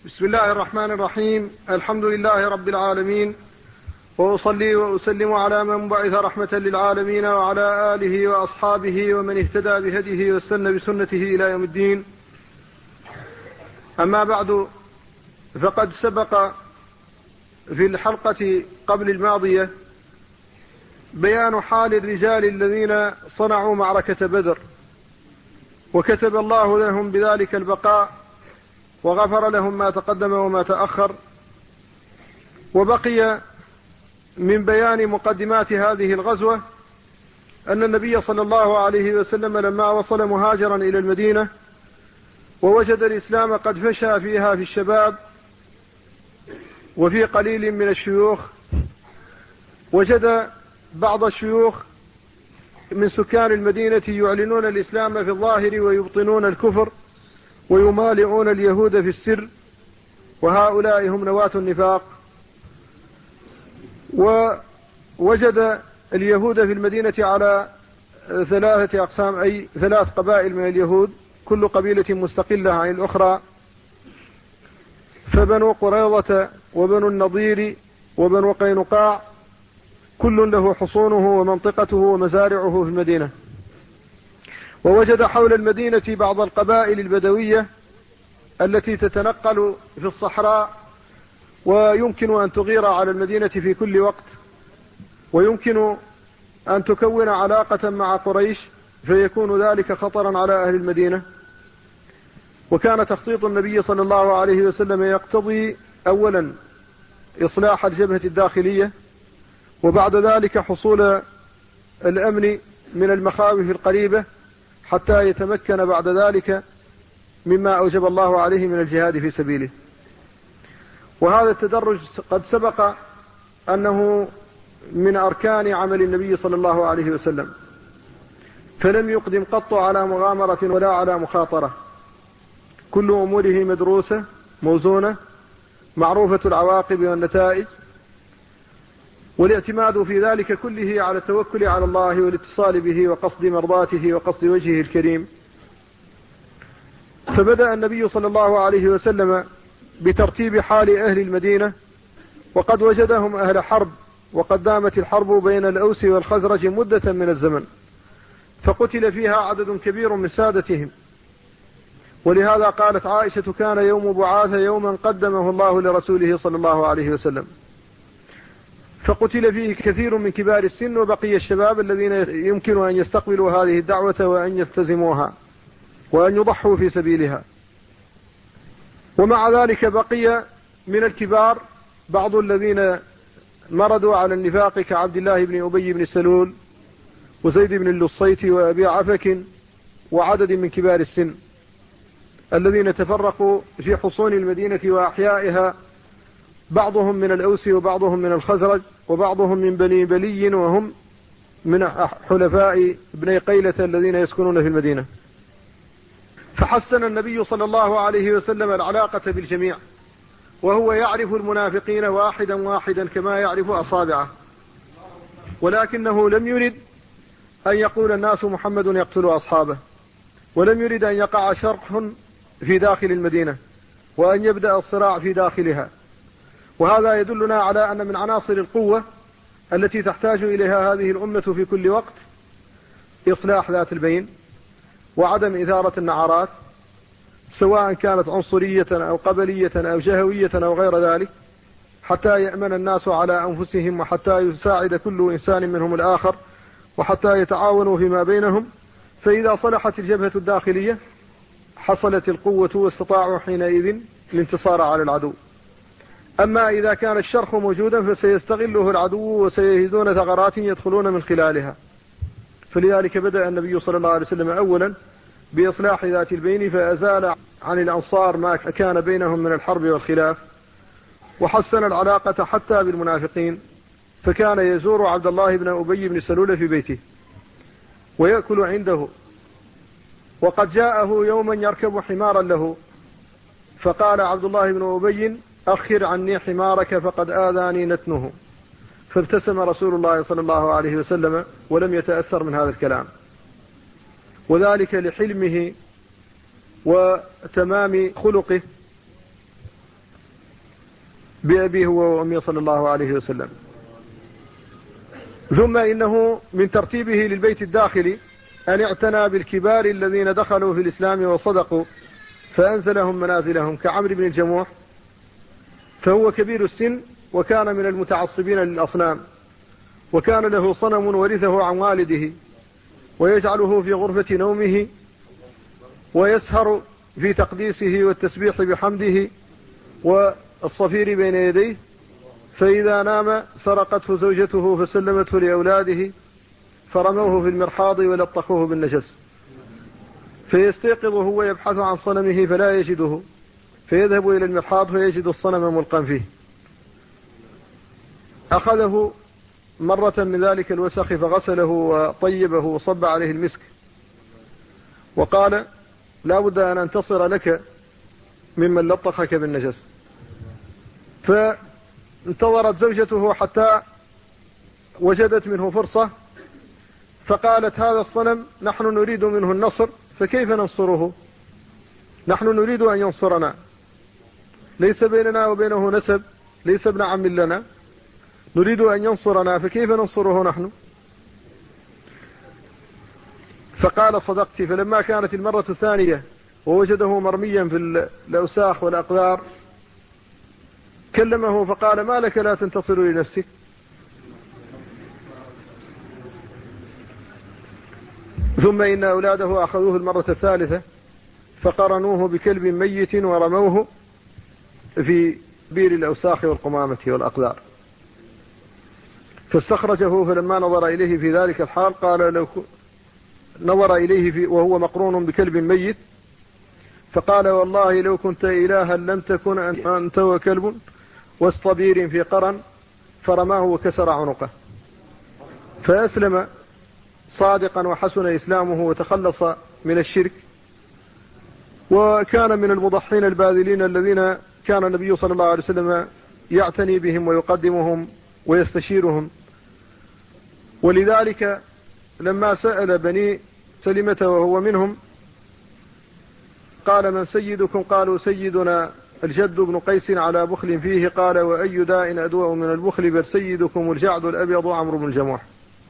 بسم الله الرحمن الرحيم. الحمد لله رب العالمين، وأصلي وأسلم على من بعث رحمة للعالمين وعلى آله وأصحابه ومن اهتدى بهديه واستنى بسنته إلى يوم الدين. أما بعد، فقد سبق في الحلقة قبل الماضية بيان حال الرجال الذين صنعوا معركة بدر، وكتب الله لهم بذلك البقاء وغفر لهم ما تقدم وما تأخر. وبقي من بيان مقدمات هذه الغزوة أن النبي صلى الله عليه وسلم لما وصل مهاجرا إلى المدينة ووجد الإسلام قد فشى فيها في الشباب وفي قليل من الشيوخ، وجد بعض الشيوخ من سكان المدينة يعلنون الإسلام في الظاهر ويبطنون الكفر ويمالئون اليهود في السر، وهؤلاء هم نواة النفاق. ووجد اليهود في المدينة على 3 أقسام، أي 3 قبائل من اليهود، كل قبيلة مستقلة عن الأخرى. فبنو قريظة وبنو النضير وبنو قينقاع كل له حصونه ومنطقته ومزارعه في المدينة. ووجد حول المدينة بعض القبائل البدوية التي تتنقل في الصحراء، ويمكن أن تغير على المدينة في كل وقت، ويمكن أن تكون علاقة مع قريش فيكون ذلك خطرا على أهل المدينة. وكان تخطيط النبي صلى الله عليه وسلم يقتضي أولا إصلاح الجبهة الداخلية، وبعد ذلك حصول الأمن من المخاوف القريبة حتى يتمكن بعد ذلك مما أوجب الله عليه من الجهاد في سبيله. وهذا التدرج قد سبق أنه من أركان عمل النبي صلى الله عليه وسلم، فلم يقدم قط على مغامرة ولا على مخاطرة، كل أموره مدروسة موزونة معروفة العواقب والنتائج، والاعتماد في ذلك كله على التوكل على الله والاتصال به وقصد مرضاته وقصد وجهه الكريم. فبدأ النبي صلى الله عليه وسلم بترتيب حال أهل المدينة، وقد وجدهم أهل حرب، وقد دامت الحرب بين الأوس والخزرج مدة من الزمن، فقتل فيها عدد كبير من سادتهم. ولهذا قالت عائشة: كان يوم بعاث يوما قدمه الله لرسوله صلى الله عليه وسلم، فقتل فيه كثير من كبار السن، وبقي الشباب الذين يمكن أن يستقبلوا هذه الدعوة وأن يلتزموها وأن يضحوا في سبيلها. ومع ذلك بقي من الكبار بعض الذين مردوا على النفاق كعبد الله بن أبي بن سلول وزيد بن اللصيت وأبي عفك وعدد من كبار السن الذين تفرقوا في حصون المدينة وأحيائها، بعضهم من الأوس وبعضهم من الخزرج وبعضهم من بني بلي، وهم من حلفاء ابني قيلة الذين يسكنون في المدينة. فحسن النبي صلى الله عليه وسلم العلاقة بالجميع، وهو يعرف المنافقين واحدا واحدا كما يعرف أصابعه، ولكنه لم يرد أن يقول الناس محمد يقتل أصحابه، ولم يرد أن يقع شرح في داخل المدينة وأن يبدأ الصراع في داخلها. وهذا يدلنا على أن من عناصر القوة التي تحتاج إليها هذه الأمة في كل وقت إصلاح ذات البين وعدم إثارة النعرات، سواء كانت عنصرية أو قبلية أو جهوية أو غير ذلك، حتى يأمن الناس على أنفسهم، وحتى يساعد كل إنسان منهم الآخر، وحتى يتعاونوا فيما بينهم. فإذا صلحت الجبهة الداخلية حصلت القوة واستطاعوا حينئذ الانتصار على العدو. أما إذا كان الشرخ موجودا فسيستغله العدو وسيجدون ثغرات يدخلون من خلالها. فلذلك بدأ النبي صلى الله عليه وسلم أولا بإصلاح ذات البين، فأزال عن الأنصار ما كان بينهم من الحرب والخلاف، وحسن العلاقة حتى بالمنافقين، فكان يزور عبد الله بن أبي بن سلول في بيته ويأكل عنده. وقد جاءه يوما يركب حمارا له، فقال عبد الله بن أبي: أخر عني حمارك فقد آذاني نتنه. فابتسم رسول الله صلى الله عليه وسلم ولم يتأثر من هذا الكلام، وذلك لحلمه وتمام خلقه بأبيه هو وأمي صلى الله عليه وسلم. ثم إنه من ترتيبه للبيت الداخلي أن اعتنى بالكبار الذين دخلوا في الإسلام وصدقوا فأنزلهم منازلهم كعمرو بن الجموح، فهو كبير السن وكان من المتعصبين للأصنام، وكان له صنم ورثه عن والده ويجعله في غرفة نومه ويسهر في تقديسه والتسبيح بحمده والصفير بين يديه، فإذا نام سرقته زوجته فسلمته لأولاده فرموه في المرحاض ولطخوه بالنجس، فيستيقظ هو يبحث عن صنمه فلا يجده، فيذهب إلى المرحاض فيجد الصنم ملقا فيه. أخذه مرة من ذلك الوسخ فغسله وطيبه وصب عليه المسك، وقال لا بد أن أنتصر لك ممن لطخك بالنجس. فانتظرت زوجته حتى وجدت منه فرصة، فقالت هذا الصنم نحن نريد منه النصر، فكيف ننصره؟ نحن نريد أن ينصرنا، ليس بيننا وبينه نسب، ليس ابن عم لنا، نريد أن ينصرنا، فكيف ننصره نحن؟ فقال صدقت. فلما كانت المرة الثانية ووجده مرميا في الأوساخ والأقذار كلمه فقال ما لك لا تنتصر لنفسك؟ ثم إن أولاده أخذوه المرة الثالثة فقرنوه بكلب ميت ورموه في بير الأوساخ والقمامة والأقذار، فاستخرجه فلما نظر إليه في ذلك الحال قال لو نظر إليه وهو مقرون بكلب ميت فقال والله لو كنت إلها لم تكن أنت وكلب وسط بير في قرن، فرماه وكسر عنقه، فأسلم صادقا وحسن إسلامه وتخلص من الشرك، وكان من المضحين الباذلين الذين كان النبي صلى الله عليه وسلم يعتني بهم ويقدمهم ويستشيرهم. ولذلك لما سأل بني سلمة وهو منهم قال من سيدكم؟ قالوا سيدنا الجد بن قيس على بخل فيه، قال وأي داء أدوأ من البخل؟ بل سيدكم الجعد الأبيض عمرو بن الجموح.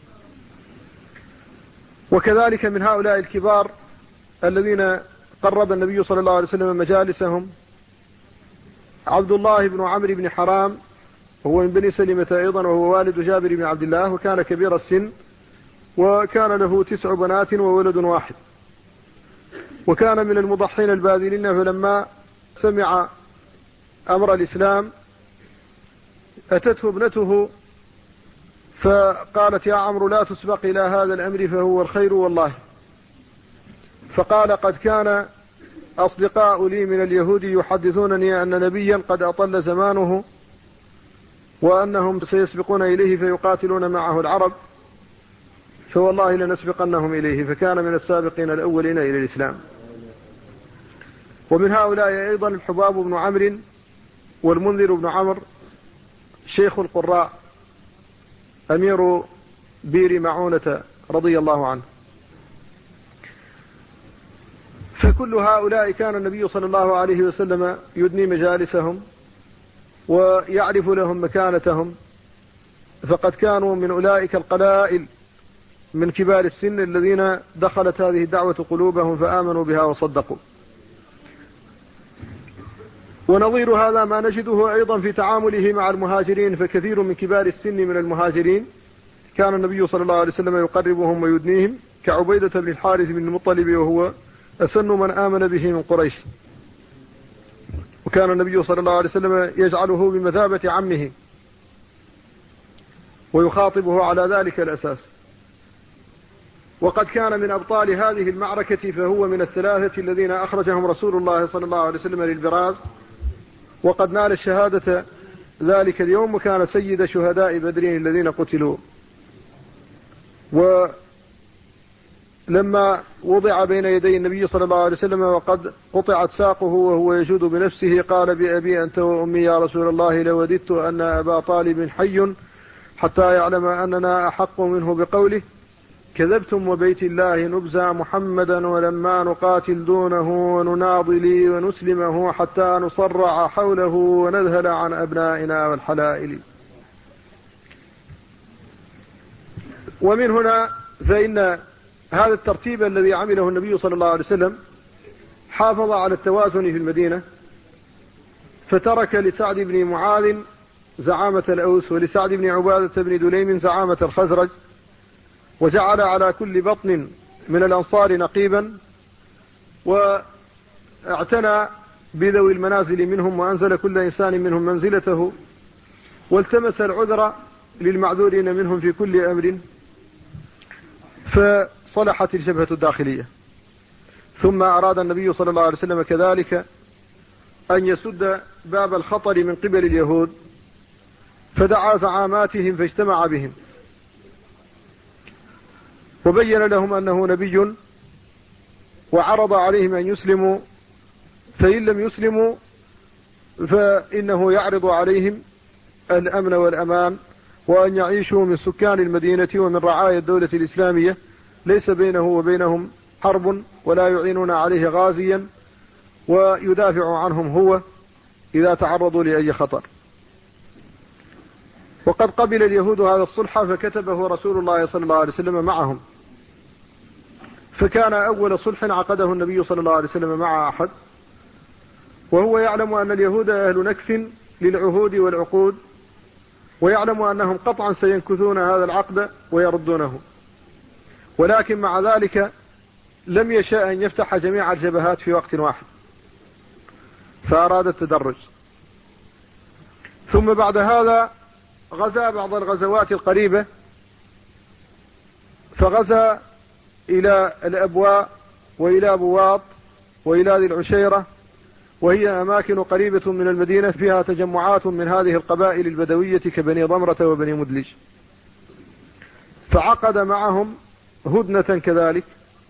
وكذلك من هؤلاء الكبار الذين قرب النبي صلى الله عليه وسلم مجالسهم عبد الله بن عمرو بن حرام، وهو من بني سلمة أيضا، وهو والد جابر بن عبد الله، وكان كبير السن وكان له 9 بنات وولد واحد، وكان من المضحين الباذلين. فلما سمع أمر الإسلام أتته ابنته فقالت يا عمرو لا تسبق إلى هذا الأمر فهو الخير والله. فقال قد كان أصدقاء لي من اليهود يحدثونني أن نبيا قد أطل زمانه وأنهم سيسبقون إليه فيقاتلون معه العرب، فوالله لنسبقنهم إليه، فكان من السابقين الأولين إلى الإسلام. ومن هؤلاء أيضا الحباب بن عمرو والمنذر بن عمرو شيخ القراء أمير بير معونة رضي الله عنه. فكل هؤلاء كان النبي صلى الله عليه وسلم يدني مجالسهم ويعرف لهم مكانتهم، فقد كانوا من أولئك القلائل من كبار السن الذين دخلت هذه الدعوة قلوبهم فآمنوا بها وصدقوا. ونظير هذا ما نجده أيضا في تعامله مع المهاجرين، فكثير من كبار السن من المهاجرين كان النبي صلى الله عليه وسلم يقربهم ويدنيهم، كعبيدة بن الحارث بن المطلب وهو أسن من آمن به من قريش، وكان النبي صلى الله عليه وسلم يجعله بمثابة عمه ويخاطبه على ذلك الأساس. وقد كان من أبطال هذه المعركة، فهو من الثلاثة الذين أخرجهم رسول الله صلى الله عليه وسلم للبراز، وقد نال الشهادة ذلك اليوم، وكان سيد شهداء بدر الذين قتلوا. ولما وضع بين يدي النبي صلى الله عليه وسلم وقد قطعت ساقه وهو يجود بنفسه قال بأبي أنت وأمي يا رسول الله لوددت أن أبا طالب حي حتى يعلم أننا أحق منه بقوله، كذبتم وبيت الله نبزى محمدا ولما نقاتل دونه ونناضل ونسلمه حتى نصرع حوله ونذهل عن أبنائنا والحلائل. ومن هنا فإن هذا الترتيب الذي عمله النبي صلى الله عليه وسلم حافظ على التوازن في المدينة، فترك لسعد بن معاذ زعامة الأوس ولسعد بن عبادة بن دليم زعامة الخزرج، وجعل على كل بطن من الأنصار نقيبا، واعتنى بذوي المنازل منهم وأنزل كل إنسان منهم منزلته، والتمس العذر للمعذورين منهم في كل أمر، فصلحت الجبهة الداخلية. ثم أراد النبي صلى الله عليه وسلم كذلك أن يسد باب الخطر من قبل اليهود، فدعا زعاماتهم فاجتمع بهم وبين لهم أنه نبي، وعرض عليهم أن يسلموا، فإن لم يسلموا فإنه يعرض عليهم الأمن والأمان، وأن يعيشوا من سكان المدينة ومن رعايا الدولة الإسلامية، ليس بينه وبينهم حرب ولا يعينون عليه غازيا، ويدافع عنهم هو إذا تعرضوا لأي خطر. وقد قبل اليهود هذا الصلح فكتبه رسول الله صلى الله عليه وسلم معهم، فكان أول صلح عقده النبي صلى الله عليه وسلم مع أحد، وهو يعلم أن اليهود أهل نكث للعهود والعقود، ويعلم أنهم قطعا سينكثون هذا العقد ويردونه، ولكن مع ذلك لم يشاء أن يفتح جميع الجبهات في وقت واحد، فأراد التدرج. ثم بعد هذا غزا بعض الغزوات القريبة، فغزا إلى الأبواء وإلى بواط وإلى ذي العشيرة، وهي أماكن قريبة من المدينة فيها تجمعات من هذه القبائل البدوية كبني ضمرة وبني مدلج، فعقد معهم هدنة كذلك.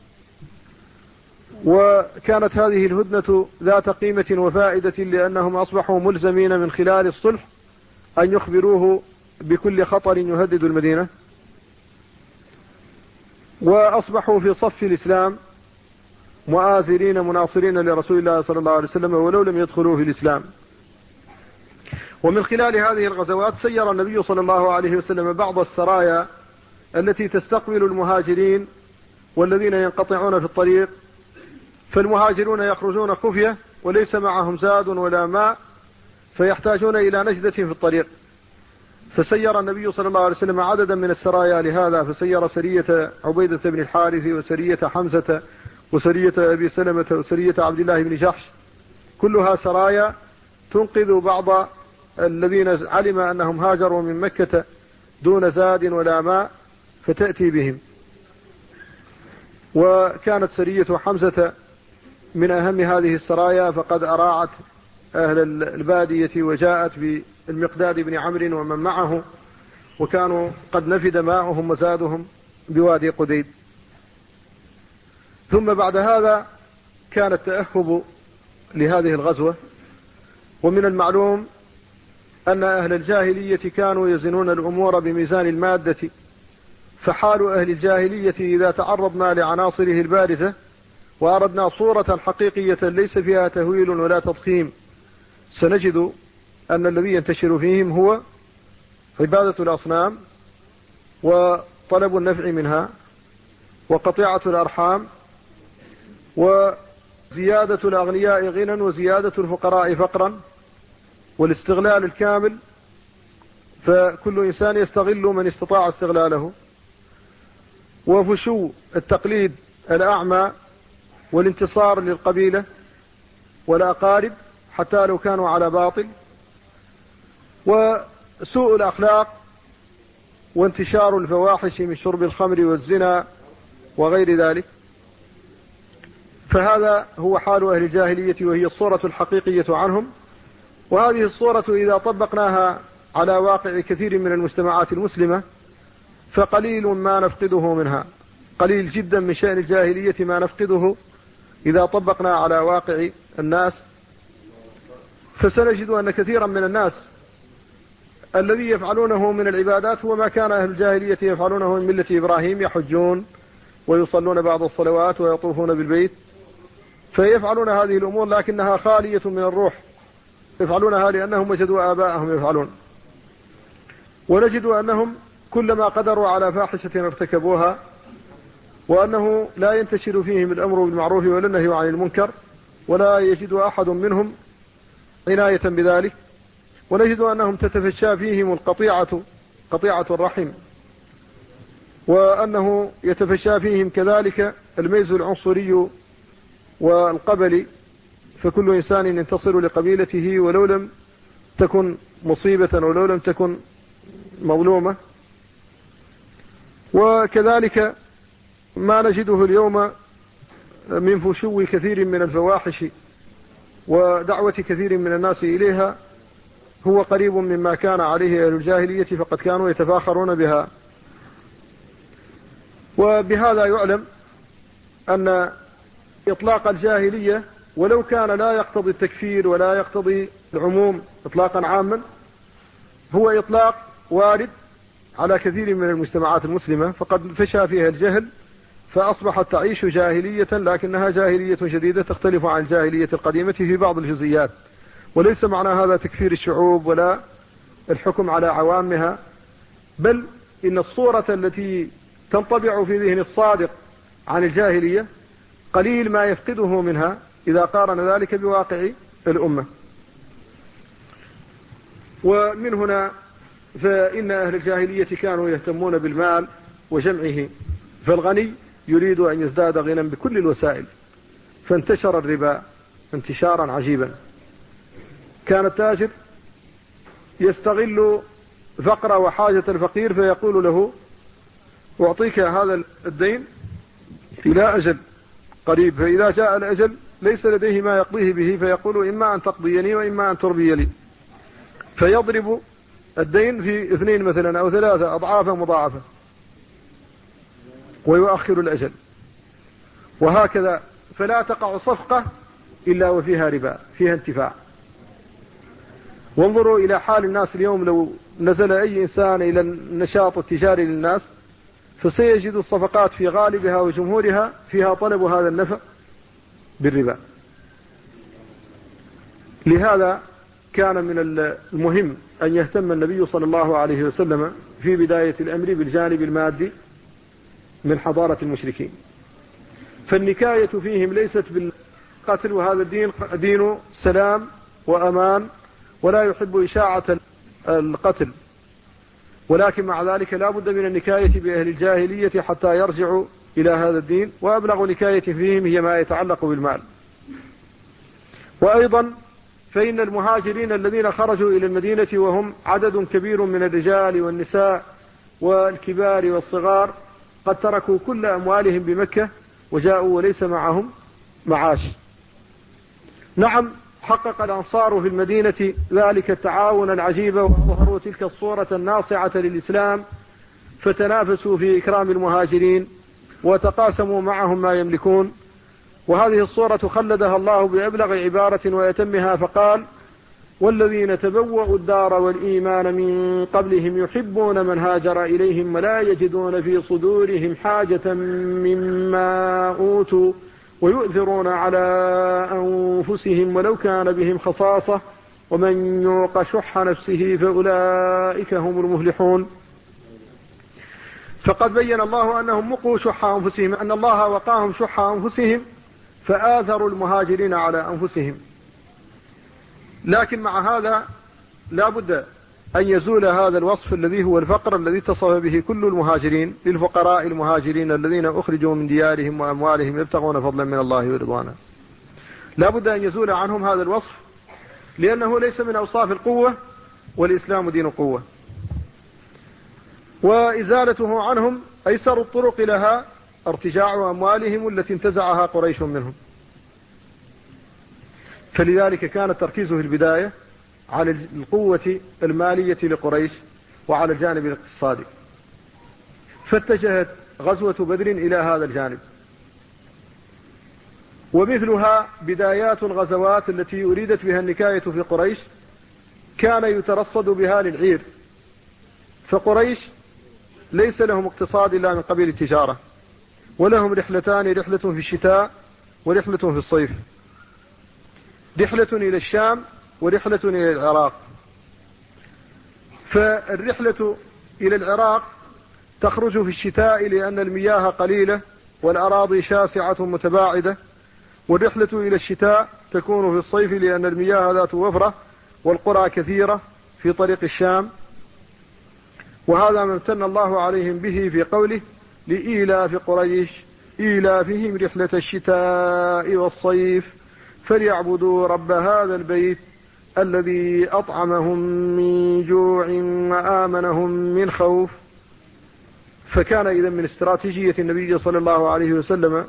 وكانت هذه الهدنة ذات قيمة وفائدة، لأنهم أصبحوا ملزمين من خلال الصلح أن يخبروه بكل خطر يهدد المدينة، وأصبحوا في صف الإسلام مؤازرين مناصرين لرسول الله صلى الله عليه وسلم ولو لم يدخلوا في الإسلام. ومن خلال هذه الغزوات سير النبي صلى الله عليه وسلم بعض السرايا التي تستقبل المهاجرين والذين ينقطعون في الطريق، فالمهاجرون يخرجون خفية وليس معهم زاد ولا ماء، فيحتاجون إلى نجدة في الطريق، فسير النبي صلى الله عليه وسلم عددا من السرايا لهذا، فسير سرية عبيدة بن الحارث وسرية حمزة وسرية أبي سلمة وسرية عبد الله بن جحش، كلها سرايا تنقذ بعض الذين علم أنهم هاجروا من مكة دون زاد ولا ماء فتأتي بهم. وكانت سرية حمزة من أهم هذه السرايا، فقد أراعت أهل البادية وجاءت بالمقداد بن عمرو ومن معه، وكانوا قد نفد ماؤهم وزادهم بوادي قديد. ثم بعد هذا كان التأهب لهذه الغزوة. ومن المعلوم أن أهل الجاهلية كانوا يزنون الأمور بميزان المادة، فحال أهل الجاهلية إذا تعرضنا لعناصره البارزة وأردنا صورة حقيقية ليس فيها تهويل ولا تضخيم، سنجد أن الذي ينتشر فيهم هو عبادة الأصنام وطلب النفع منها وقطيعة الأرحام وزيادة الأغنياء غنى وزيادة الفقراء فقرا والاستغلال الكامل، فكل إنسان يستغل من استطاع استغلاله، وفشو التقليد الأعمى والانتصار للقبيلة والأقارب حتى لو كانوا على باطل، وسوء الأخلاق وانتشار الفواحش من شرب الخمر والزنا وغير ذلك. فهذا هو حال أهل الجاهلية، وهي الصورة الحقيقية عنهم. وهذه الصورة إذا طبقناها على واقع كثير من المجتمعات المسلمة فقليل ما نفقده منها، قليل جدا من شأن الجاهلية ما نفقده إذا طبقنا على واقع الناس. فسنجد أن كثيرا من الناس الذي يفعلونه من العبادات هو ما كان أهل الجاهلية يفعلونه من ملة إبراهيم، يحجون ويصلون بعض الصلوات ويطوفون بالبيت، فيفعلون هذه الأمور لكنها خالية من الروح، يفعلونها لأنهم وجدوا آباءهم يفعلون. ونجد أنهم كلما قدروا على فاحشة ارتكبوها، وأنه لا ينتشر فيهم الأمر بالمعروف ولا النهي عن المنكر، ولا يجد أحد منهم عناية بذلك. ونجد أنهم تتفشى فيهم القطيعة، قطيعة الرحم، وأنه يتفشى فيهم كذلك الميز العنصري والقبلي، فكل إنسان ينتصر لقبيلته ولو لم تكن مصيبة ولو لم تكن مظلومة. وكذلك ما نجده اليوم من فشو كثير من الفواحش ودعوة كثير من الناس إليها هو قريب مما كان عليه أهل الجاهلية، فقد كانوا يتفاخرون بها. وبهذا يعلم أن إطلاق الجاهلية ولو كان لا يقتضي التكفير ولا يقتضي العموم إطلاقا عاما، هو إطلاق وارد على كثير من المجتمعات المسلمة، فقد فشى فيها الجهل فأصبحت تعيش جاهلية، لكنها جاهلية جديدة تختلف عن الجاهلية القديمة في بعض الجزئيات. وليس معنى هذا تكفير الشعوب ولا الحكم على عوامها، بل إن الصورة التي تنطبع في ذهن الصادق عن الجاهلية قليل ما يفقده منها إذا قارن ذلك بواقع الأمة. ومن هنا فإن أهل الجاهلية كانوا يهتمون بالمال وجمعه، فالغني يريد أن يزداد غنى بكل الوسائل، فانتشر الربا انتشارا عجيبا. كان التاجر يستغل فقر وحاجة الفقير فيقول له أعطيك هذا الدين إلى أجل قريب، فإذا جاء الأجل ليس لديه ما يقضيه به فيقول إما أن تقضيني وإما أن تربي لي، فيضرب الدين في 2 مثلا أو 3 أضعافا مضاعفة ويؤخر الأجل، وهكذا. فلا تقع صفقة إلا وفيها ربا، فيها انتفاع. وانظروا إلى حال الناس اليوم، لو نزل أي إنسان إلى النشاط التجاري للناس فسيجد الصفقات في غالبها وجمهورها فيها طلب هذا النفع بالربا. لهذا كان من المهم أن يهتم النبي صلى الله عليه وسلم في بداية الأمر بالجانب المادي من حضارة المشركين، فالنكاية فيهم ليست بالقتل، وهذا الدين دين سلام وأمان ولا يحب إشاعة القتل، ولكن مع ذلك لا بد من النكاية بأهل الجاهلية حتى يرجعوا إلى هذا الدين، وأبلغ نكاية فيهم هي ما يتعلق بالمال. وأيضا فإن المهاجرين الذين خرجوا إلى المدينة وهم عدد كبير من الرجال والنساء والكبار والصغار قد تركوا كل أموالهم بمكة وجاءوا وليس معهم معاش. نعم، حقق الأنصار في المدينة ذلك التعاون العجيب وظهروا تلك الصورة الناصعة للإسلام، فتنافسوا في إكرام المهاجرين وتقاسموا معهم ما يملكون. وهذه الصورة خلدها الله بأبلغ عبارة ويتمها فقال: والذين تبوأوا الدار والإيمان من قبلهم يحبون من هاجر إليهم ولا يجدون في صدورهم حاجة مما أوتوا ويؤثرون على أنفسهم ولو كان بهم خصاصة ومن يوق شح نفسه فأولئك هم المفلحون. فقد بين الله أنهم وقوا شح أنفسهم، أن الله وقاهم شح أنفسهم فآثروا المهاجرين على أنفسهم. لكن مع هذا لا بد أن يزول هذا الوصف الذي هو الفقر الذي اتصف به كل المهاجرين للفقراء المهاجرين الذين أخرجوا من ديارهم وأموالهم يبتغون فضلا من الله ورضوانه. لا بد أن يزول عنهم هذا الوصف، لأنه ليس من أوصاف القوة، والإسلام دين قوة، وإزالته عنهم أيسر الطرق لها ارتجاع أموالهم التي انتزعها قريش منهم. فلذلك كان التركيز في البداية على القوة المالية لقريش وعلى الجانب الاقتصادي، فاتجهت غزوة بدر إلى هذا الجانب. ومثلها بدايات الغزوات التي أريدت بها النكاية في قريش كان يترصد بها للعير، فقريش ليس لهم اقتصاد إلا من قبيل التجارة، ولهم رحلتان، رحلة في الشتاء ورحلة في الصيف، رحلة إلى الشام ورحلة إلى العراق. فالرحلة إلى العراق تخرج في الشتاء لأن المياه قليلة والأراضي شاسعة متباعدة، والرحلة إلى الشتاء تكون في الصيف لأن المياه ذات وفرة والقرى كثيرة في طريق الشام. وهذا ما امتن الله عليهم به في قوله لإيلاف قريش إيلافهم رحلة الشتاء والصيف فليعبدوا رب هذا البيت الذي أطعمهم من جوع وآمنهم من خوف. فكان إذن من استراتيجية النبي صلى الله عليه وسلم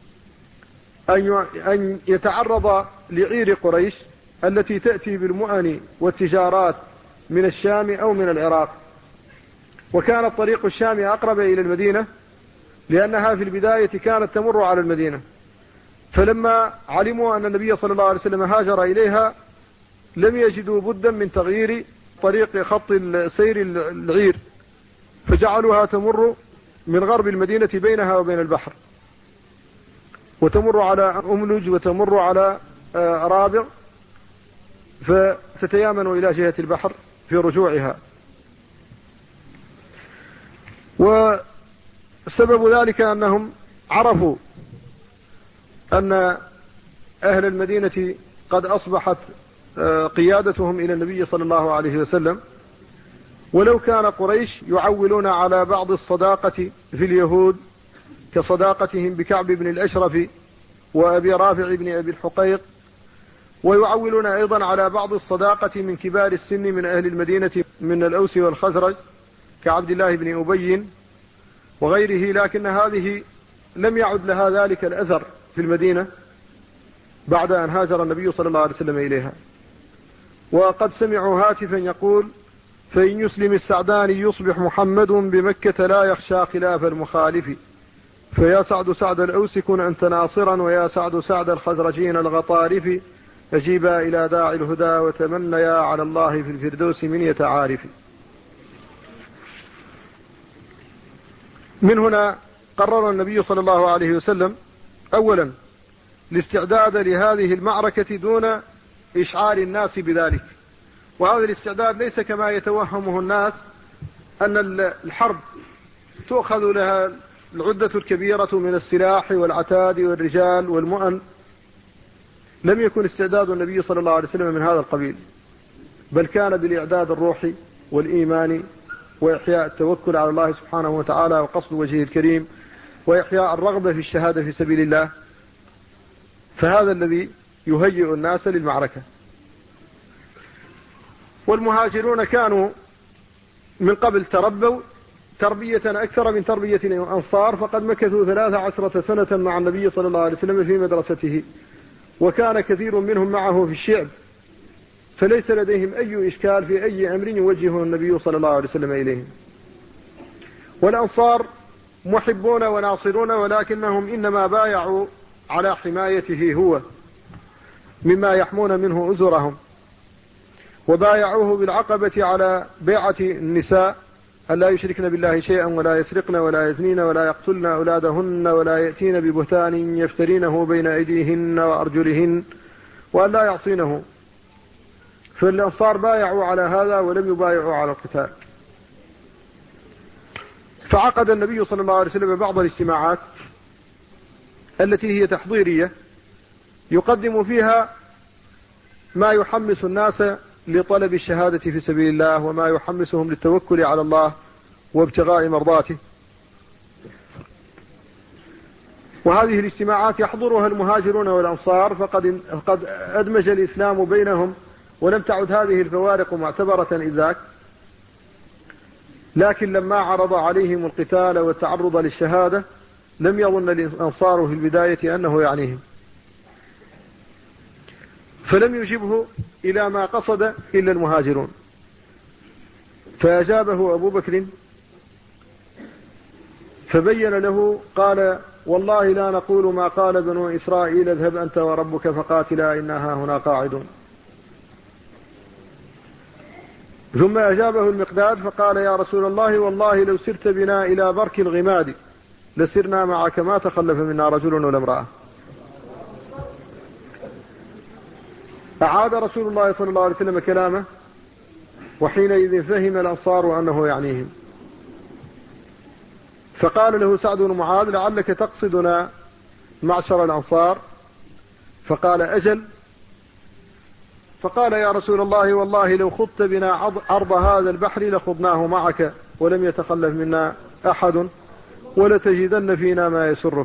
أن يتعرض لعير قريش التي تأتي بالمؤن والتجارات من الشام أو من العراق. وكان الطريق الشامي أقرب إلى المدينة لأنها في البداية كانت تمر على المدينة، فلما علموا أن النبي صلى الله عليه وسلم هاجر إليها لم يجدوا بدا من تغيير طريق خط سير العير، فجعلوها تمر من غرب المدينة بينها وبين البحر، وتمر على أملج وتمر على رابغ، فتتيامن إلى جهة البحر في رجوعها. وسبب ذلك أنهم عرفوا أن أهل المدينة قد أصبحت قيادتهم إلى النبي صلى الله عليه وسلم، ولو كان قريش يعولون على بعض الصداقة في اليهود كصداقتهم بكعب بن الأشرف وأبي رافع بن أبي الحقيق، ويعولون أيضا على بعض الصداقة من كبار السن من أهل المدينة من الأوس والخزرج كعبد الله بن أبي وغيره، لكن هذه لم يعد لها ذلك الأثر في المدينة بعد أن هاجر النبي صلى الله عليه وسلم إليها. وقد سمعوا هاتفا يقول فإن يسلم السعدان يصبح محمد بمكة لا يخشى خلاف المخالف، فيا سعد سعد الأوس كن أنت ناصرا، ويا سعد سعد الخزرجين الغطارف، أجيبا إلى داعي الهدى وتمنيا على الله في الفردوس من يتعارف. من هنا قرر النبي صلى الله عليه وسلم أولا الاستعداد لهذه المعركة دون إشعار الناس بذلك. وهذا الاستعداد ليس كما يتوهمه الناس أن الحرب تؤخذ لها العدة الكبيرة من السلاح والعتاد والرجال والمؤن. لم يكن استعداد النبي صلى الله عليه وسلم من هذا القبيل، بل كان بالإعداد الروحي والإيماني وإحياء التوكل على الله سبحانه وتعالى وقصد وجهه الكريم وإحياء الرغبة في الشهادة في سبيل الله، فهذا الذي يهيئ الناس للمعركة. والمهاجرون كانوا من قبل تربوا تربية أكثر من تربية الأنصار، فقد مكثوا 13 سنة مع النبي صلى الله عليه وسلم في مدرسته، وكان كثير منهم معه في الشعب، فليس لديهم أي إشكال في أي أمر يوجهه النبي صلى الله عليه وسلم إليهم. والأنصار محبون وناصرون، ولكنهم إنما بايعوا على حمايته هو مما يحمون منه أزرهم، وبايعوه بالعقبة على بيعة النساء ألا يشركن بالله شيئا ولا يسرقن ولا يزنين ولا يقتلن أولادهن ولا يأتين ببهتان يفترينه بين أيديهن وأرجلهن وأن لا يعصينه. فالأنصار بايعوا على هذا ولم يبايعوا على القتال. فعقد النبي صلى الله عليه وسلم بعض الاجتماعات التي هي تحضيرية يقدم فيها ما يحمس الناس لطلب الشهادة في سبيل الله وما يحمسهم للتوكل على الله وابتغاء مرضاته. وهذه الاجتماعات يحضرها المهاجرون والأنصار، فقد أدمج الإسلام بينهم ولم تعد هذه الفوارق معتبرة إذ ذاك. لكن لما عرض عليهم القتال والتعرض للشهادة لم يظن الأنصار في البداية أنه يعنيهم، فلم يجبه إلى ما قصد إلا المهاجرون. فأجابه أبو بكر فبين له قال والله لا نقول ما قال بنو إسرائيل اذهب أنت وربك فقاتلا إنها هنا قاعدون. ثم أجابه المقداد فقال يا رسول الله والله لو سرت بنا إلى برك الغماد لسرنا معك ما تخلف منا رجل ولا امرأة. أعاد رسول الله صلى الله عليه وسلم كلامه، وحينئذ فهم الأنصار أنه يعنيهم، فقال له سعد بن معاذ: لعلك تقصدنا معشر الأنصار؟ فقال: أجل. فقال: يا رسول الله، والله لو خضت بنا عرض هذا البحر لخضناه معك ولم يتخلف منا أحد، ولتجدن فينا ما يسرك.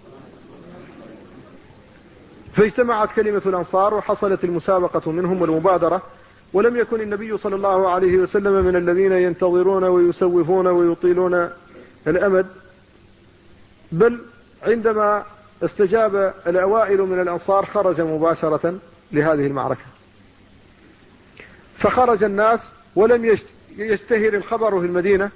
فاجتمعت كلمة الأنصار وحصلت المسابقة منهم والمبادرة، ولم يكن النبي صلى الله عليه وسلم من الذين ينتظرون ويسوفون ويطيلون الأمد، بل عندما استجاب الأوائل من الأنصار خرج مباشرة لهذه المعركة. فخرج الناس ولم يشتهر الخبر في المدينة،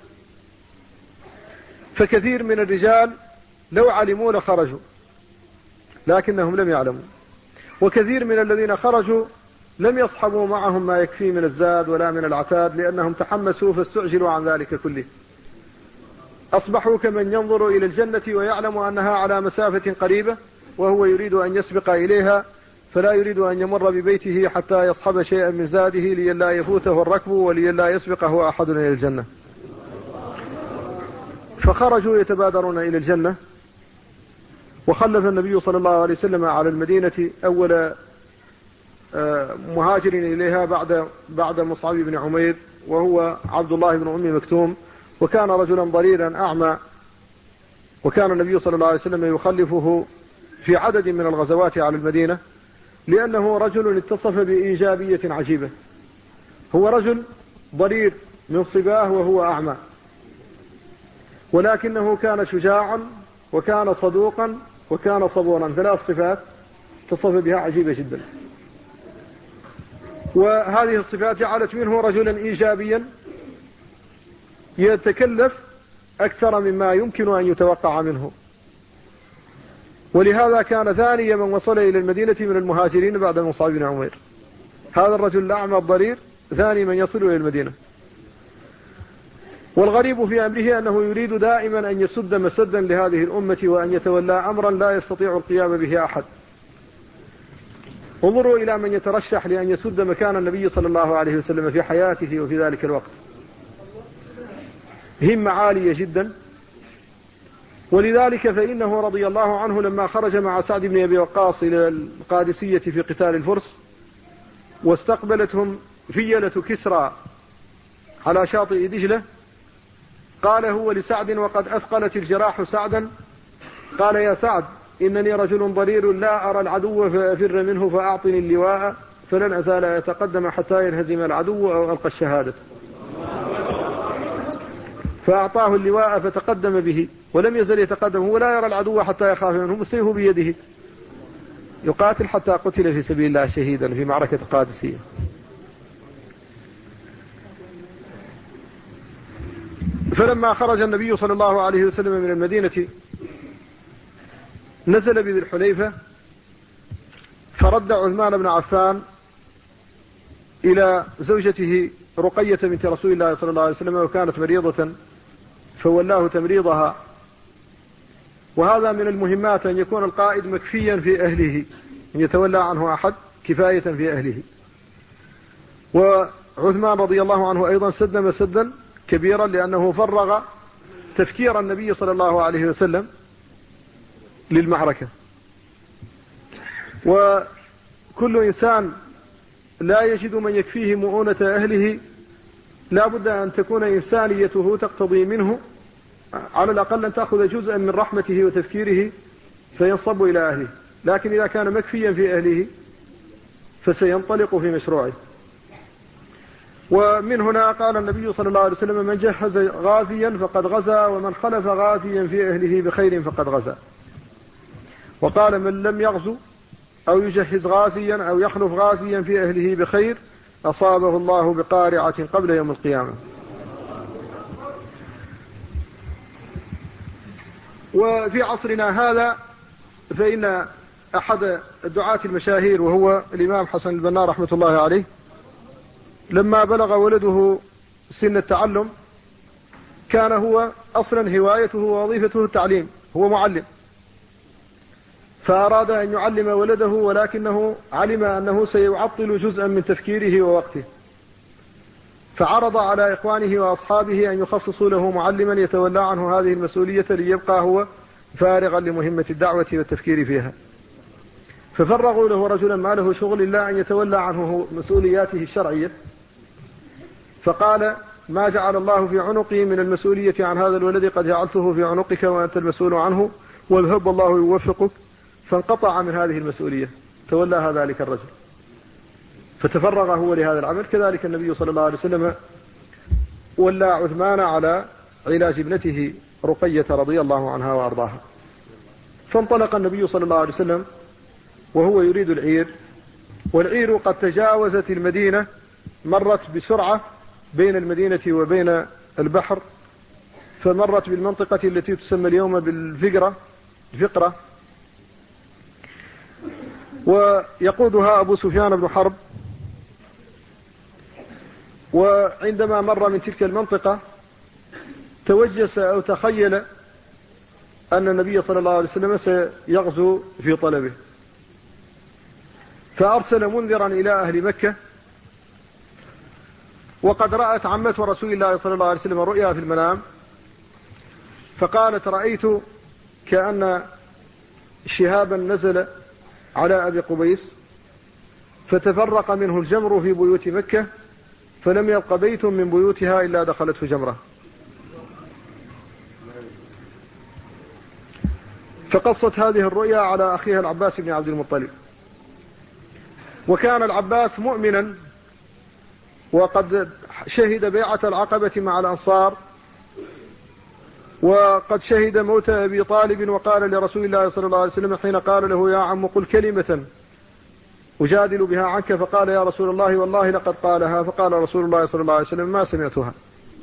فكثير من الرجال لو علموا لخرجوا لكنهم لم يعلموا، وكثير من الذين خرجوا لم يصحبوا معهم ما يكفي من الزاد ولا من العتاد، لأنهم تحمسوا فاستعجلوا عن ذلك كله. أصبحوا كمن ينظر إلى الجنة ويعلم أنها على مسافة قريبة، وهو يريد أن يسبق إليها، فلا يريد أن يمر ببيته حتى يصحب شيئا من زاده لئلا يفوته الركب ولئلا يسبقه أحد إلى الجنة. فخرجوا يتبادرون إلى الجنة، وخلف النبي صلى الله عليه وسلم على المدينة أول مهاجر إليها بعد مصعب بن عمير، وهو عبد الله بن أم مكتوم، وكان رجلا ضريرا أعمى، وكان النبي صلى الله عليه وسلم يخلفه في عدد من الغزوات على المدينة، لأنه رجل اتصف بإيجابية عجيبة. هو رجل ضرير من صباه وهو أعمى، ولكنه كان شجاعا وكان صدوقا وكان صبورا، 3 صفات اتصف بها عجيبة جدا. وهذه الصفات جعلت منه رجلا إيجابيا يتكلف أكثر مما يمكن أن يتوقع منه، ولهذا كان ثاني من وصل إلى المدينة من المهاجرين بعد مصعب بن عمير. هذا الرجل الأعمى الضرير ثاني من يصل إلى المدينة. والغريب في أمره أنه يريد دائما أن يسد مسدا لهذه الأمة، وأن يتولى أمرا لا يستطيع القيام به أحد. انظروا إلى من يترشح لأن يسد مكان النبي صلى الله عليه وسلم في حياته وفي ذلك الوقت، همة عالية جدا. ولذلك فإنه رضي الله عنه لما خرج مع سعد بن أبي وقاص إلى القادسية في قتال الفرس، واستقبلتهم فيلة كسرى على شاطئ دجلة، قال هو لسعد وقد أثقلت الجراح سعدا، قال: يا سعد، إنني رجل ضرير لا أرى العدو فأفر منه، فأعطني اللواء فلن أزال أتقدم حتى ينهزم العدو أو ألقى الشهادة. فأعطاه اللواء فتقدم به، ولم يزل يتقدم، هو لا يرى العدو حتى يخاف منه، مسيف بيده يقاتل حتى قتل في سبيل الله شهيدا في معركة القادسية. فلما خرج النبي صلى الله عليه وسلم من المدينة نزل بذي الحليفة، فرد عثمان بن عفان إلى زوجته رقية بنت رسول الله صلى الله عليه وسلم، وكانت مريضة فولاه تمريضها. وهذا من المهمات، أن يكون القائد مكفيا في أهله، أن يتولى عنه أحد كفاية في أهله. وعثمان رضي الله عنه أيضا سد مسدا كبيرا، لأنه فرغ تفكير النبي صلى الله عليه وسلم للمعركة. وكل إنسان لا يجد من يكفيه مؤونة أهله لا بد أن تكون إنسانيته تقتضي منه على الأقل أن تأخذ جزءا من رحمته وتفكيره فينصب إلى أهله، لكن إذا كان مكفيا في أهله فسينطلق في مشروعه. ومن هنا قال النبي صلى الله عليه وسلم: من جهز غازيا فقد غزا، ومن خلف غازيا في أهله بخير فقد غزا. وقال: من لم يغزو أو يجهز غازيا أو يخلف غازيا في أهله بخير أصابه الله بقارعة قبل يوم القيامة. وفي عصرنا هذا فإن أحد الدعاة المشاهير وهو الإمام حسن البنا رحمة الله عليه، لما بلغ ولده سن التعلم كان هو أصلا هوايته ووظيفته التعليم، هو معلم، فأراد أن يعلم ولده، ولكنه علم أنه سيعطل جزءا من تفكيره ووقته، فعرض على إخوانه وأصحابه أن يخصصوا له معلما يتولى عنه هذه المسؤولية ليبقى هو فارغا لمهمة الدعوة والتفكير فيها. ففرغوا له رجلا ما له شغل إلا أن يتولى عنه مسؤولياته الشرعية، فقال: ما جعل الله في عنقي من المسؤولية عن هذا الولد قد جعلته في عنقك وأنت المسؤول عنه، واذهب الله يوفقك. فانقطع من هذه المسؤولية، تولاها ذلك الرجل، فتفرغ هو لهذا العمل. كذلك النبي صلى الله عليه وسلم ولى عثمان على علاج ابنته رقية رضي الله عنها وأرضاها. فانطلق النبي صلى الله عليه وسلم وهو يريد العير، والعير قد تجاوزت المدينة، مرت بسرعة بين المدينة وبين البحر، فمرت بالمنطقة التي تسمى اليوم بالفقرة، ويقودها أبو سفيان بن حرب. وعندما مر من تلك المنطقة توجس أو تخيل أن النبي صلى الله عليه وسلم سيغزو في طلبه، فأرسل منذرا إلى أهل مكة. وقد رأت عمة رسول الله صلى الله عليه وسلم رؤيا في المنام، فقالت: رأيت كأن شهابا نزل على أبي قبيس، فتفرق منه الجمر في بيوت مكة، فلم يبق بيت من بيوتها إلا دخلته جمرة. فقصت هذه الرؤيا على أخيها العباس بن عبد المطلب. وكان العباس مؤمنا، وقد شهد بيعة العقبة مع الأنصار، وقد شهد موت أبي طالب، وقال لرسول الله صلى الله عليه وسلم حين قال له: يا عم قل كلمة أجادل بها عنك، فقال: يا رسول الله والله لقد قالها. فقال رسول الله صلى الله عليه وسلم: ما سمعتها.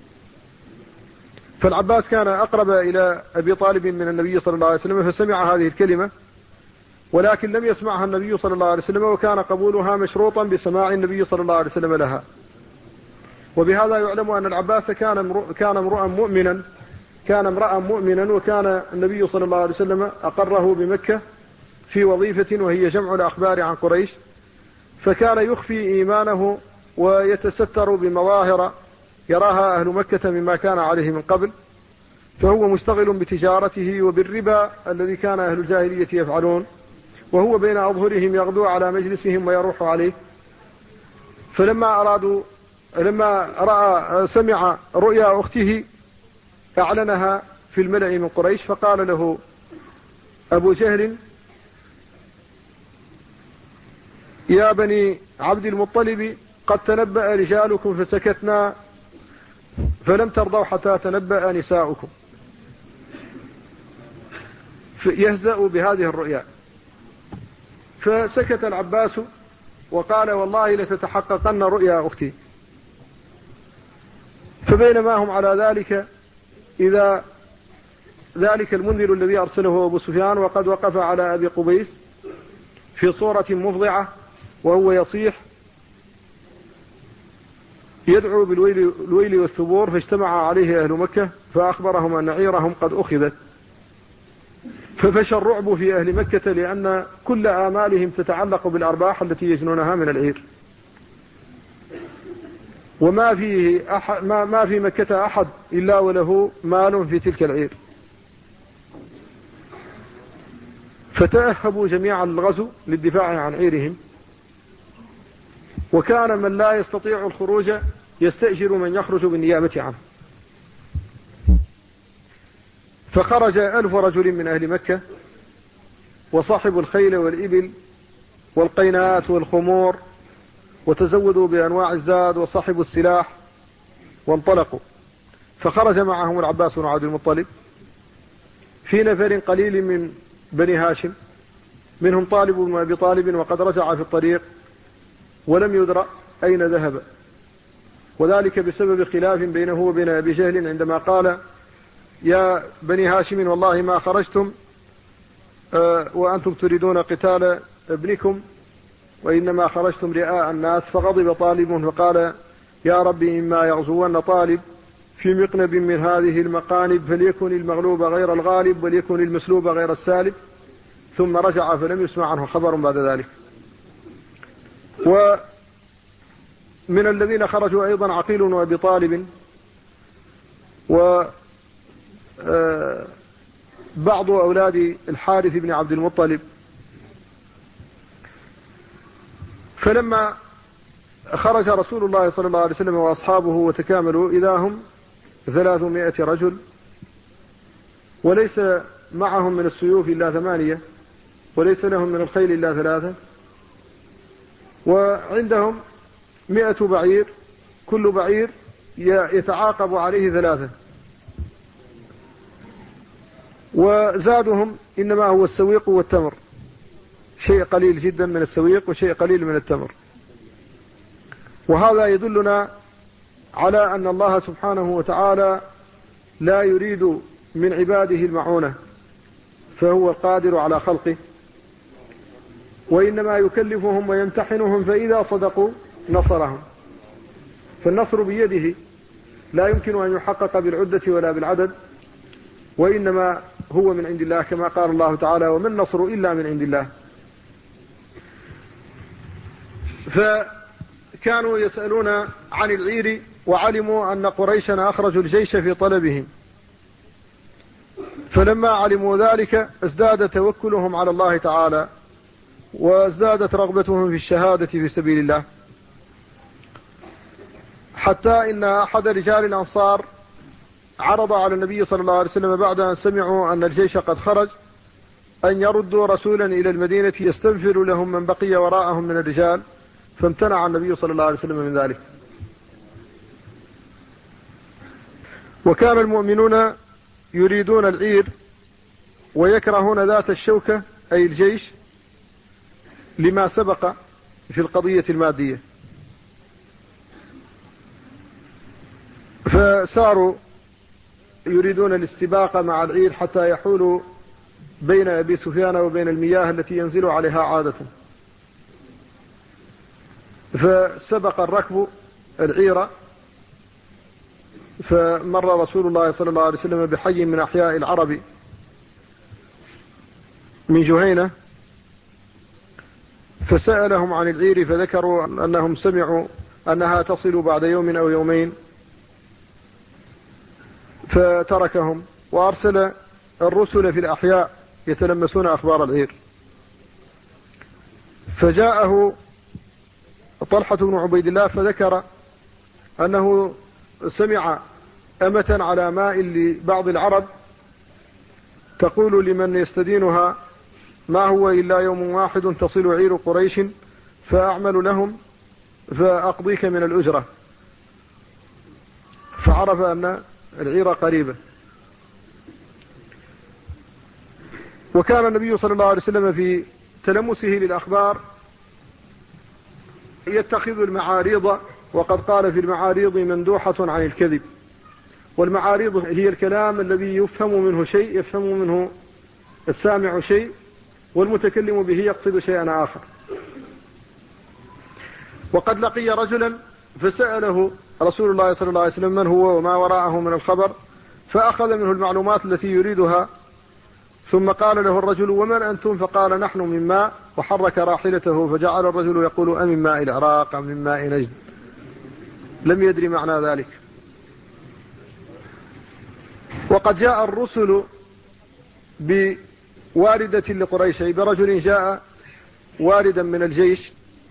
فالعباس كان أقرب إلى أبي طالب من النبي صلى الله عليه وسلم، فسمع هذه الكلمة، ولكن لم يسمعها النبي صلى الله عليه وسلم، وكان قبولها مشروطا بسماع النبي صلى الله عليه وسلم لها. وبهذا يعلم أن العباس كان امرأ مؤمنا، وكان النبي صلى الله عليه وسلم أقره بمكة في وظيفة وهي جمع الأخبار عن قريش، فكان يخفي إيمانه ويتستر بمظاهر يراها أهل مكة مما كان عليه من قبل، فهو مشتغل بتجارته وبالربا الذي كان أهل الجاهلية يفعلون، وهو بين أظهرهم يغدو على مجلسهم ويروح عليه. لما سمع رؤيا أخته أعلنها في الملأ من قريش، فقال له أبو جهل: يا بني عبد المطلب قد تنبأ رجالكم فسكتنا، فلم ترضوا حتى تنبأ نساؤكم. يهزأ بهذه الرؤيا، فسكت العباس وقال: والله لتتحققن رؤيا أختي. فبينما هم على ذلك إذا ذلك المنذر الذي أرسله أبو سفيان وقد وقف على أبي قبيس في صورة مفضعة، وهو يصيح يدعو بالويل والثبور، فاجتمع عليه أهل مكة فأخبرهم أن عيرهم قد أخذت. ففشى الرعب في أهل مكة، لأن كل آمالهم تتعلق بالأرباح التي يجنونها من العير، وما ما في مكة أحد إلا وله مال في تلك العير. فتأهبوا جميعا الغزو للدفاع عن عيرهم، وكان من لا يستطيع الخروج يستأجر من يخرج بالنيابة عنه. فخرج 1000 رجل من أهل مكة، وصاحبوا الخيل والإبل والقينات والخمور، وتزودوا بأنواع الزاد، وصاحبوا السلاح، وانطلقوا. فخرج معهم العباس بن عبد المطلب في نفر قليل من بني هاشم، منهم طالب بن أبي طالب، وقد رجع في الطريق ولم يدرأ أين ذهب، وذلك بسبب خلاف بينه وبين أبي جهل عندما قال: يا بني هاشم والله ما خرجتم وأنتم تريدون قتال ابنكم، وإنما خرجتم رئاء الناس. فغضب طالب فقال: يا ربي إما يغزون طالب في مقنب من هذه المقانب، فليكن المغلوب غير الغالب وليكن المسلوب غير السالب، ثم رجع فلم يسمع عنه خبر بعد ذلك. ومن الذين خرجوا أيضا عقيل وأبي طالب وبعض أولاد الحارث بن عبد المطلب. فلما خرج رسول الله صلى الله عليه وسلم وأصحابه وتكاملوا إذا هم 300 رجل، وليس معهم من السيوف إلا 8، وليس لهم من الخيل إلا 3، وعندهم 100 بعير، كل بعير يتعاقب عليه 3، وزادهم إنما هو السويق والتمر، شيء قليل جدا من السويق وشيء قليل من التمر. وهذا يدلنا على أن الله سبحانه وتعالى لا يريد من عباده المعونة، فهو القادر على خلقه، وإنما يكلفهم ويمتحنهم، فإذا صدقوا نصرهم. فالنصر بيده، لا يمكن أن يحقق بالعدة ولا بالعدد، وإنما هو من عند الله، كما قال الله تعالى: وما النصر إلا من عند الله. فكانوا يسألون عن العير، وعلموا أن قريشا أخرجوا الجيش في طلبهم، فلما علموا ذلك ازداد توكلهم على الله تعالى، وازدادت رغبتهم في الشهادة في سبيل الله، حتى إن أحد رجال الأنصار عرض على النبي صلى الله عليه وسلم بعد أن سمعوا أن الجيش قد خرج أن يردوا رسولا إلى المدينة يستنفر لهم من بقي وراءهم من الرجال، فامتنع النبي صلى الله عليه وسلم من ذلك. وكان المؤمنون يريدون العير ويكرهون ذات الشوكة أي الجيش لما سبق في القضية المادية، فساروا يريدون الاستباق مع العير حتى يحولوا بين أبي سفيان وبين المياه التي ينزل عليها عادة. فسبق الركب العير، فمر رسول الله صلى الله عليه وسلم بحي من أحياء العرب من جهينة، فسألهم عن العير، فذكروا أنهم سمعوا أنها تصل بعد يوم أو يومين، فتركهم وأرسل الرسل في الأحياء يتلمسون أخبار العير. فجاءه طلحة بن عبيد الله فذكر أنه سمع أمة على ماء لبعض العرب تقول لمن يستدينها: ما هو إلا يوم واحد تصل عير قريش فأعمل لهم فأقضيك من الأجرة. فعرف أن العير قريبة. وكان النبي صلى الله عليه وسلم في تلمسه للأخبار يتخذ المعاريض، وقد قال في المعاريض مندوحة عن الكذب. والمعاريض هي الكلام الذي يفهم منه شيء، يفهم منه السامع شيء والمتكلم به يقصد شيئا آخر. وقد لقي رجلا فسأله رسول الله صلى الله عليه وسلم من هو وما وراءه من الخبر، فأخذ منه المعلومات التي يريدها، ثم قال له الرجل: ومن أنتم؟ فقال: نحن من ماء، وحرك راحلته، فجعل الرجل يقول: أمن ماء العراق أم من ماء نجد، لم يدري معنى ذلك. وقد جاء الرسل بواردة لقريش، برجل جاء واردا من الجيش،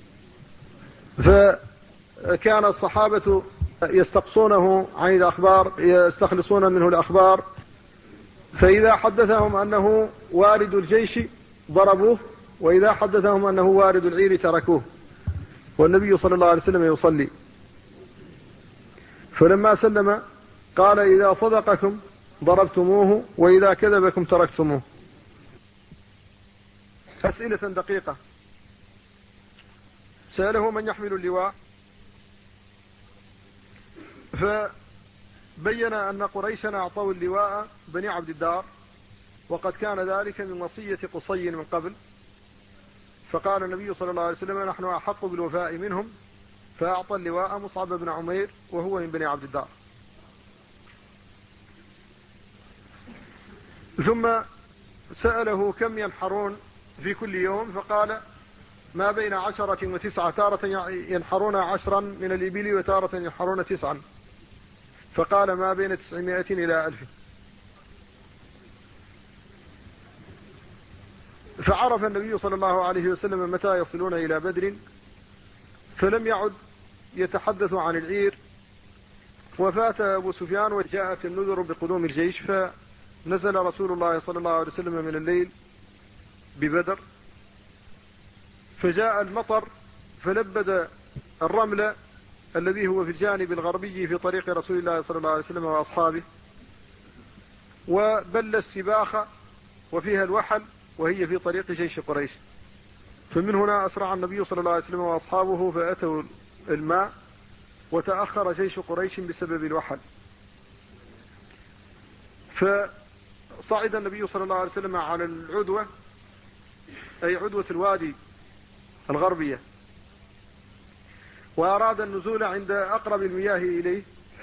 فكان الصحابة يستقصونه عن الأخبار، يستخلصون منه الأخبار، فإذا حدثهم أنه وارد الجيش ضربوه، وإذا حدثهم أنه وارد العير تركوه، والنبي صلى الله عليه وسلم يصلي. فلما سلم قال: إذا صدقكم ضربتموه وإذا كذبكم تركتموه. أسئلة دقيقة. سأله: من يحمل اللواء؟ فبين أن قريشا أعطوا اللواء بني عبد الدار، وقد كان ذلك من وصية قصي من قبل. فقال النبي صلى الله عليه وسلم: نحن أحق بالوفاء منهم، فأعطى اللواء مصعب بن عمير وهو من بني عبد الدار. ثم سأله كم ينحرون في كل يوم، فقال ما بين 10 و9، تارة ينحرون 10 من الإبل وتارة ينحرون 9، فقال ما بين 900 إلى 1000. فعرف النبي صلى الله عليه وسلم متى يصلون إلى بدر، فلم يعد يتحدث عن العير. وفات أبو سفيان وجاءت النذر بقدوم الجيش، فنزل رسول الله صلى الله عليه وسلم من الليل ببدر، فجاء المطر فلبد الرمل الذي هو في الجانب الغربي في طريق رسول الله صلى الله عليه وسلم وأصحابه، وبل السباخ وفيها الوحل وهي في طريق جيش قريش. فمن هنا أسرع النبي صلى الله عليه وسلم وأصحابه فأتوا الماء، وتأخر جيش قريش بسبب الوحل. فصعد النبي صلى الله عليه وسلم على العدوة، أي عدوة الوادي الغربية، وأراد النزول عند أقرب المياه إليه.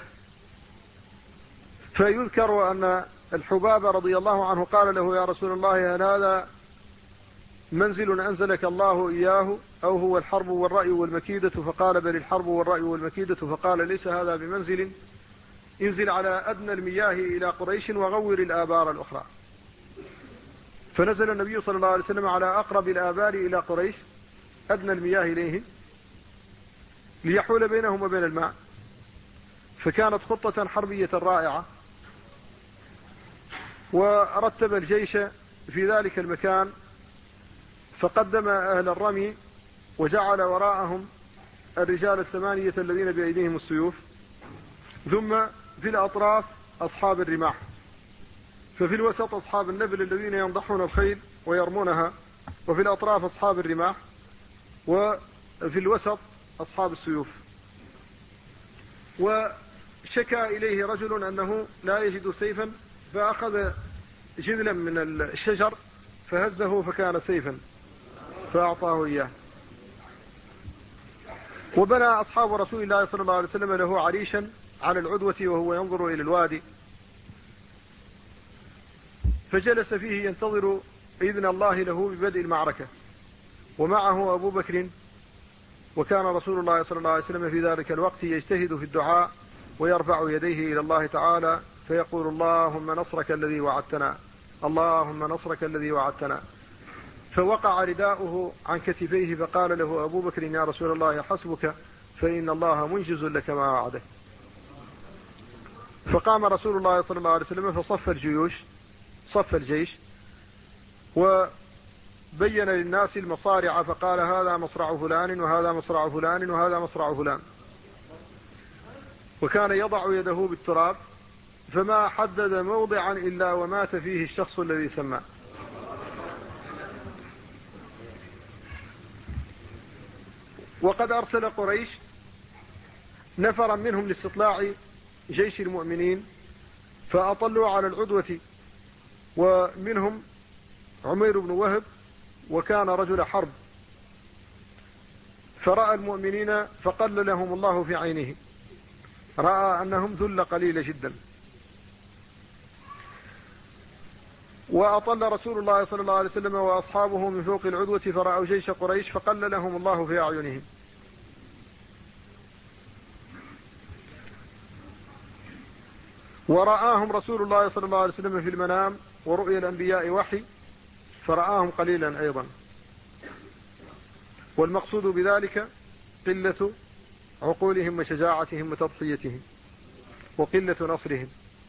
فيذكر أن الحباب رضي الله عنه قال له يا رسول الله هل هذا منزل أنزلك الله إياه أو هو الحرب والرأي والمكيدة؟ فقال بل الحرب والرأي والمكيدة. فقال ليس هذا بمنزل، انزل على أدنى المياه إلى قريش وغور الآبار الأخرى. فنزل النبي صلى الله عليه وسلم على أقرب الآبار إلى قريش، أدنى المياه إليهم، ليحول بينهم وبين الماء. فكانت خطة حربية رائعة، ورتب الجيش في ذلك المكان، فقدم أهل الرمي وجعل وراءهم الرجال 8 الذين بأيديهم السيوف، ثم في الأطراف أصحاب الرماح، ففي الوسط أصحاب النبل الذين ينضحون الخيل ويرمونها، وفي الأطراف أصحاب الرماح، وفي الوسط أصحاب السيوف. وشكى إليه رجل أنه لا يجد سيفا، فأخذ جذلا من الشجر فهزه فكان سيفا فأعطاه إياه. وبنى أصحاب رسول الله صلى الله عليه وسلم له عريشا على العدوة وهو ينظر إلى الوادي، فجلس فيه ينتظر إذن الله له ببدء المعركة، ومعه أبو بكر. وكان رسول الله صلى الله عليه وسلم في ذلك الوقت يجتهد في الدعاء ويرفع يديه إلى الله تعالى فيقول اللهم نصرك الذي وعدتنا، اللهم نصرك الذي وعدتنا. فوقع رداؤه عن كتفيه، فقال له أبو بكر يا رسول الله حسبك فإن الله منجز لك ما وعده. فقام رسول الله صلى الله عليه وسلم فصف الجيش وبين للناس المصارع، فقال هذا مصرع فلان وهذا مصرع فلان وهذا مصرع فلان، وكان يضع يده بالتراب، فما حدد موضعا إلا ومات فيه الشخص الذي سماه. وقد أرسل قريش نفرا منهم لاستطلاع جيش المؤمنين، فأطلوا على العدوة، ومنهم عمير بن وهب، وكان رجل حرب، فرأى المؤمنين فقللهم الله في عينه، رأى أنهم ذل قليل جدا. وأطل رسول الله صلى الله عليه وسلم وأصحابه من فوق العدوة فرأوا جيش قريش فقللهم الله في أعينهم. ورآهم رسول الله صلى الله عليه وسلم في المنام، ورؤيا الأنبياء وحي، فرآهم قليلا أيضا. والمقصود بذلك قلة عقولهم وشجاعتهم وتضحيتهم وقلة نصرهم.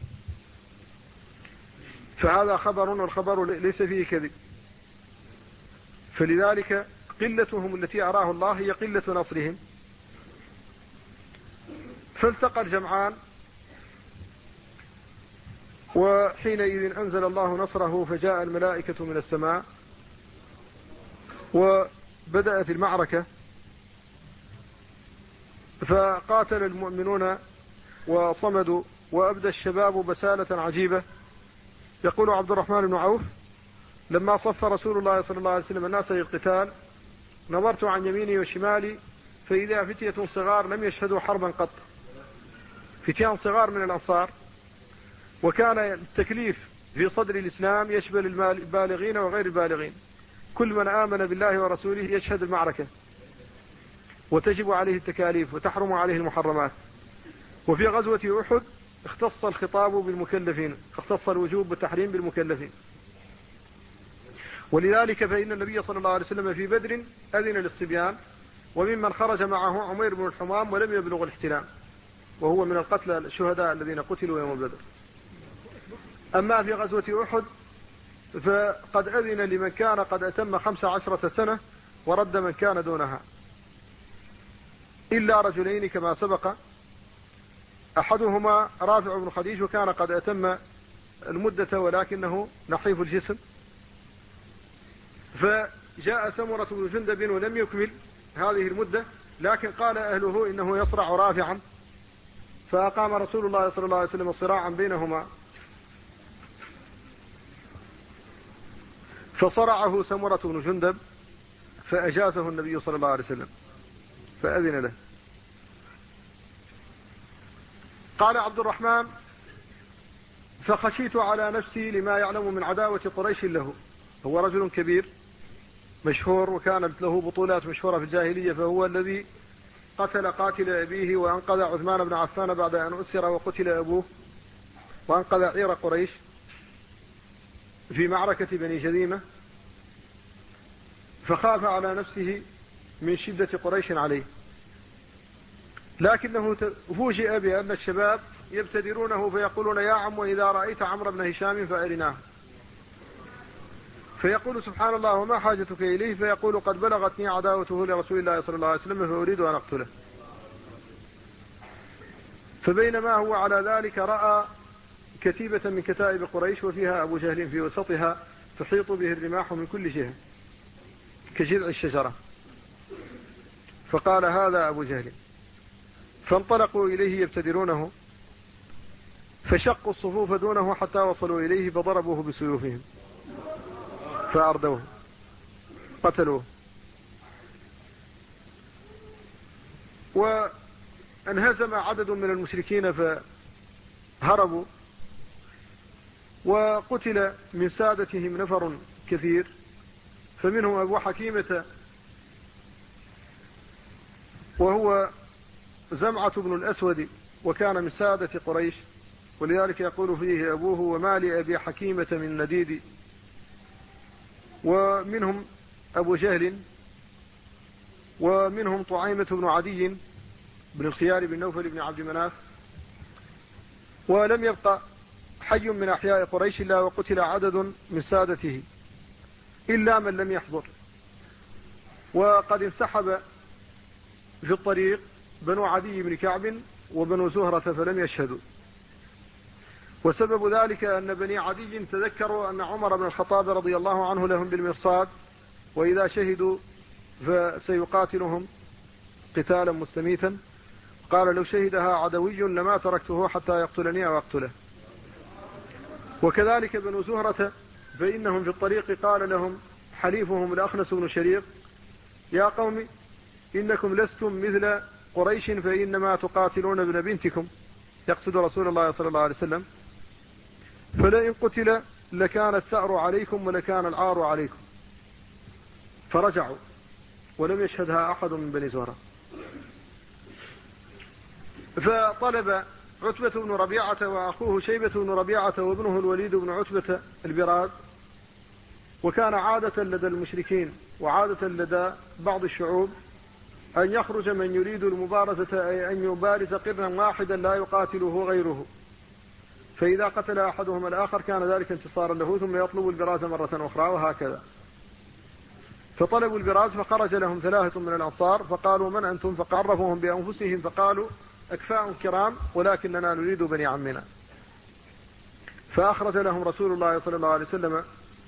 فهذا خبر، والخبر ليس فيه كذب. فلذلك قلتهم التي أراه الله هي قلة نصرهم. فالتقى الجمعان، وحينئذ أنزل الله نصره فجاء الملائكة من السماء، وبدأت المعركة، فقاتل المؤمنون وصمدوا، وأبدى الشباب بسالة عجيبة. يقول عبد الرحمن بن عوف لما صف رسول الله صلى الله عليه وسلم الناس للقتال نظرت عن يميني وشمالي فإذا فتية صغار لم يشهدوا حربا قط، فتيان صغار من الأنصار، وكان التكليف في صدر الإسلام يشمل البالغين وغير البالغين. كل من آمن بالله ورسوله يشهد المعركة وتجب عليه التكاليف وتحرم عليه المحرمات. وفي غزوة أحد اختص الخطاب بالمكلفين، اختص الوجوب بالتحريم بالمكلفين. ولذلك فإن النبي صلى الله عليه وسلم في بدر أذن للصبيان، وممن خرج معه عمير بن الحمام ولم يبلغ الاحتلام، وهو من القتلى الشهداء الذين قتلوا يوم بدر. أما في غزوة أحد فقد أذن لمن كان قد أتم 15 سنة ورد من كان دونها، إلا رجلين كما سبق، أحدهما رافع بن خديج وكان قد أتم المدة ولكنه نحيف الجسم، فجاء سمرة بن جندب ولم يكمل هذه المدة، لكن قال أهله إنه يصرع رافعا، فأقام رسول الله صلى الله عليه وسلم صراعا بينهما، فصرعه سمرة بن جندب فأجازه النبي صلى الله عليه وسلم فأذن له. قال عبد الرحمن: فخشيت على نفسي لما يعلم من عداوة قريش له. هو رجل كبير مشهور وكانت له بطولات مشهورة في الجاهلية، فهو الذي قتل قاتل أبيه وأنقذ عثمان بن عفان بعد أن أسر وقتل أبوه، وأنقذ عير قريش في معركة بني جذيمة، فخاف على نفسه من شدة قريش عليه، لكنه فوجئ بأن الشباب يبتدرونه فيقولون: يا عم، وإذا رأيت عمرو بن هشام فأرناه. فيقول: سبحان الله، وما حاجتك إليه؟ فيقول: قد بلغتني عداوته لرسول الله صلى الله عليه وسلم فأريد أن أقتله. فبينما هو على ذلك رأى كتيبة من كتائب قريش وفيها أبو جهل في وسطها تحيط به الرماح من كل جهة كجذع الشجرة، فقال: هذا أبو جهل. فانطلقوا إليه يبتدرونه، فشقوا الصفوف دونه حتى وصلوا إليه فضربوه بسيوفهم فأردوه قتلوه. وانهزم عدد من المشركين فهربوا، وقتل من سادتهم نفر كثير، فمنهم أبو حكيمة وهو زمعة بن الأسود، وكان من سادة قريش، ولذلك يقول فيه أبوه: وما لأبي حكيمة من نديد. ومنهم أبو جهل، ومنهم طعيمة بن عدي بن الخيار بن نوفل بن عبد مناف. ولم يبقى حي من أحياء قريش إلا وقتل عدد من سادته إلا من لم يحضر. وقد انسحب في الطريق بنو عدي بن كعب وبنو زهرة فلم يشهدوا، وسبب ذلك أن بني عدي تذكروا أن عمر بن الخطاب رضي الله عنه لهم بالمرصاد، وإذا شهدوا فسيقاتلهم قتالا مستميتا، قال: لو شهدها عدوي لما تركته حتى يقتلني أو أقتله. وكذلك بنو زهرة فإنهم في الطريق قال لهم حليفهم الأخنس بن شريق: يا قوم، إنكم لستم مثل قريش، فإنما تقاتلون ابن بنتكم، يقصد رسول الله صلى الله عليه وسلم، فلئن قتل لكان الثأر عليكم ولكان العار عليكم. فرجعوا ولم يشهدها أحد من بني زهرة. فطلب عتبة بن ربيعة وأخوه شيبة بن ربيعة وابنه الوليد بن عتبة البراز، وكان عادة لدى المشركين وعادة لدى بعض الشعوب أن يخرج من يريد المبارزة، أي أن يبارز قرنا واحدا لا يقاتله غيره، فإذا قتل أحدهم الآخر كان ذلك انتصارا له، ثم يطلب البراز مرة أخرى، وهكذا. فطلبوا البراز، فخرج لهم 3 من الأنصار فقالوا: من أنتم؟ فعرفوهم بأنفسهم فقالوا: أكفاء كرام ولكننا نريد بني عمنا. فأخرج لهم رسول الله صلى الله عليه وسلم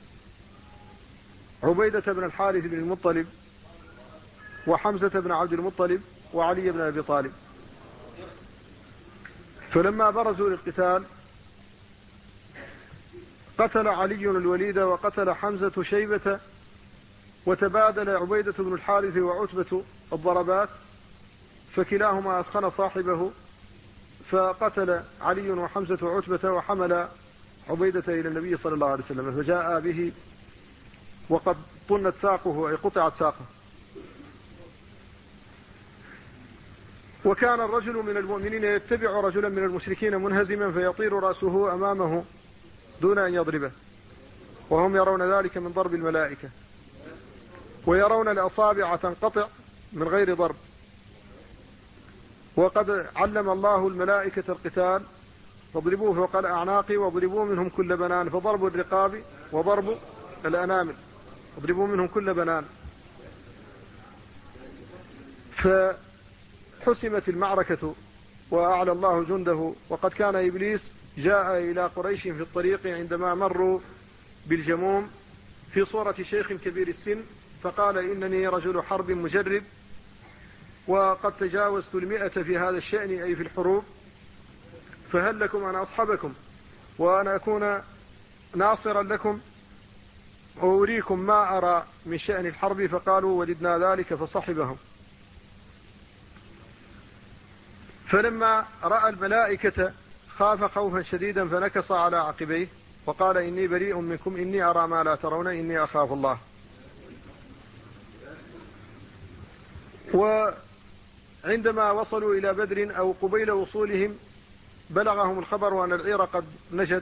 عبيدة بن الحارث بن المطلب وحمزة بن عبد المطلب وعلي بن أبي طالب. فلما برزوا للقتال قتل علي الوليد وقتل حمزة شيبة، وتبادل عبيدة بن الحارث وعتبة الضربات، فكلاهما أثخن صاحبه، فقتل علي وحمزة عتبة، وحمل عبيدة إلى النبي صلى الله عليه وسلم، فجاء به وقد طنت ساقه أي قطعت ساقه. وكان الرجل من المؤمنين يتبع رجلا من المشركين منهزما فيطير رأسه أمامه دون أن يضربه، وهم يرون ذلك من ضرب الملائكة، ويرون الأصابع تنقطع من غير ضرب. وقد علم الله الملائكة القتال، فاضربوه فوق الأعناق واضربوا منهم كل بنان، فضرب الرقاب وضرب الأنامل، اضربوا منهم كل بنان. فحسمت المعركة وأعلى الله جنده. وقد كان إبليس جاء إلى قريش في الطريق عندما مروا بالجموم في صورة شيخ كبير السن، فقال إنني رجل حرب مجرب، وقد تجاوزت 100 في هذا الشأن أي في الحروب، فهل لكم أن أصحبكم وأنا أكون ناصرا لكم وأريكم ما أرى من شأن الحرب؟ فقالوا وددنا ذلك فصحبهم. فلما رأى الملائكة خاف خوفا شديدا فنكص على عقبيه وقال إني بريء منكم إني أرى ما لا ترون إني أخاف الله. وعندما وصلوا إلى بدر أو قبيل وصولهم بلغهم الخبر أن العير قد نجت،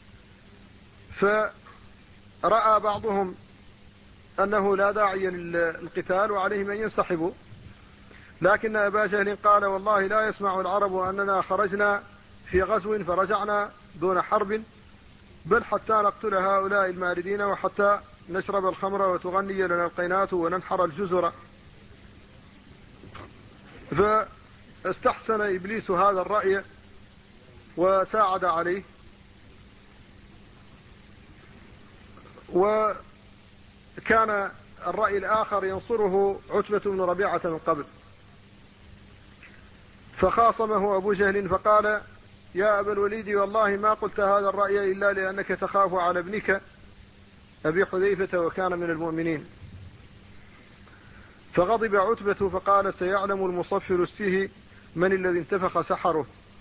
فرأى بعضهم أنه لا داعي للقتال وعليهم أن ينسحبوا، لكن أبا جهل قال والله لا يسمع العرب أننا خرجنا في غزو فرجعنا دون حرب، بل حتى نقتل هؤلاء الماردين وحتى نشرب الخمر وتغني لنا القينات وننحر الجزر. فاستحسن إبليس هذا الرأي وساعد عليه، وكان الرأي الآخر ينصره عتبة بن ربيعة من قبل، فخاصمه أبو جهل فقال يا أبا الوليد والله ما قلت هذا الرأي إلا لأنك تخاف على ابنك أبي حذيفة وكان من المؤمنين. فغضب عتبة فقال سيعلم المصفر السه من الذي انتفخ سحره.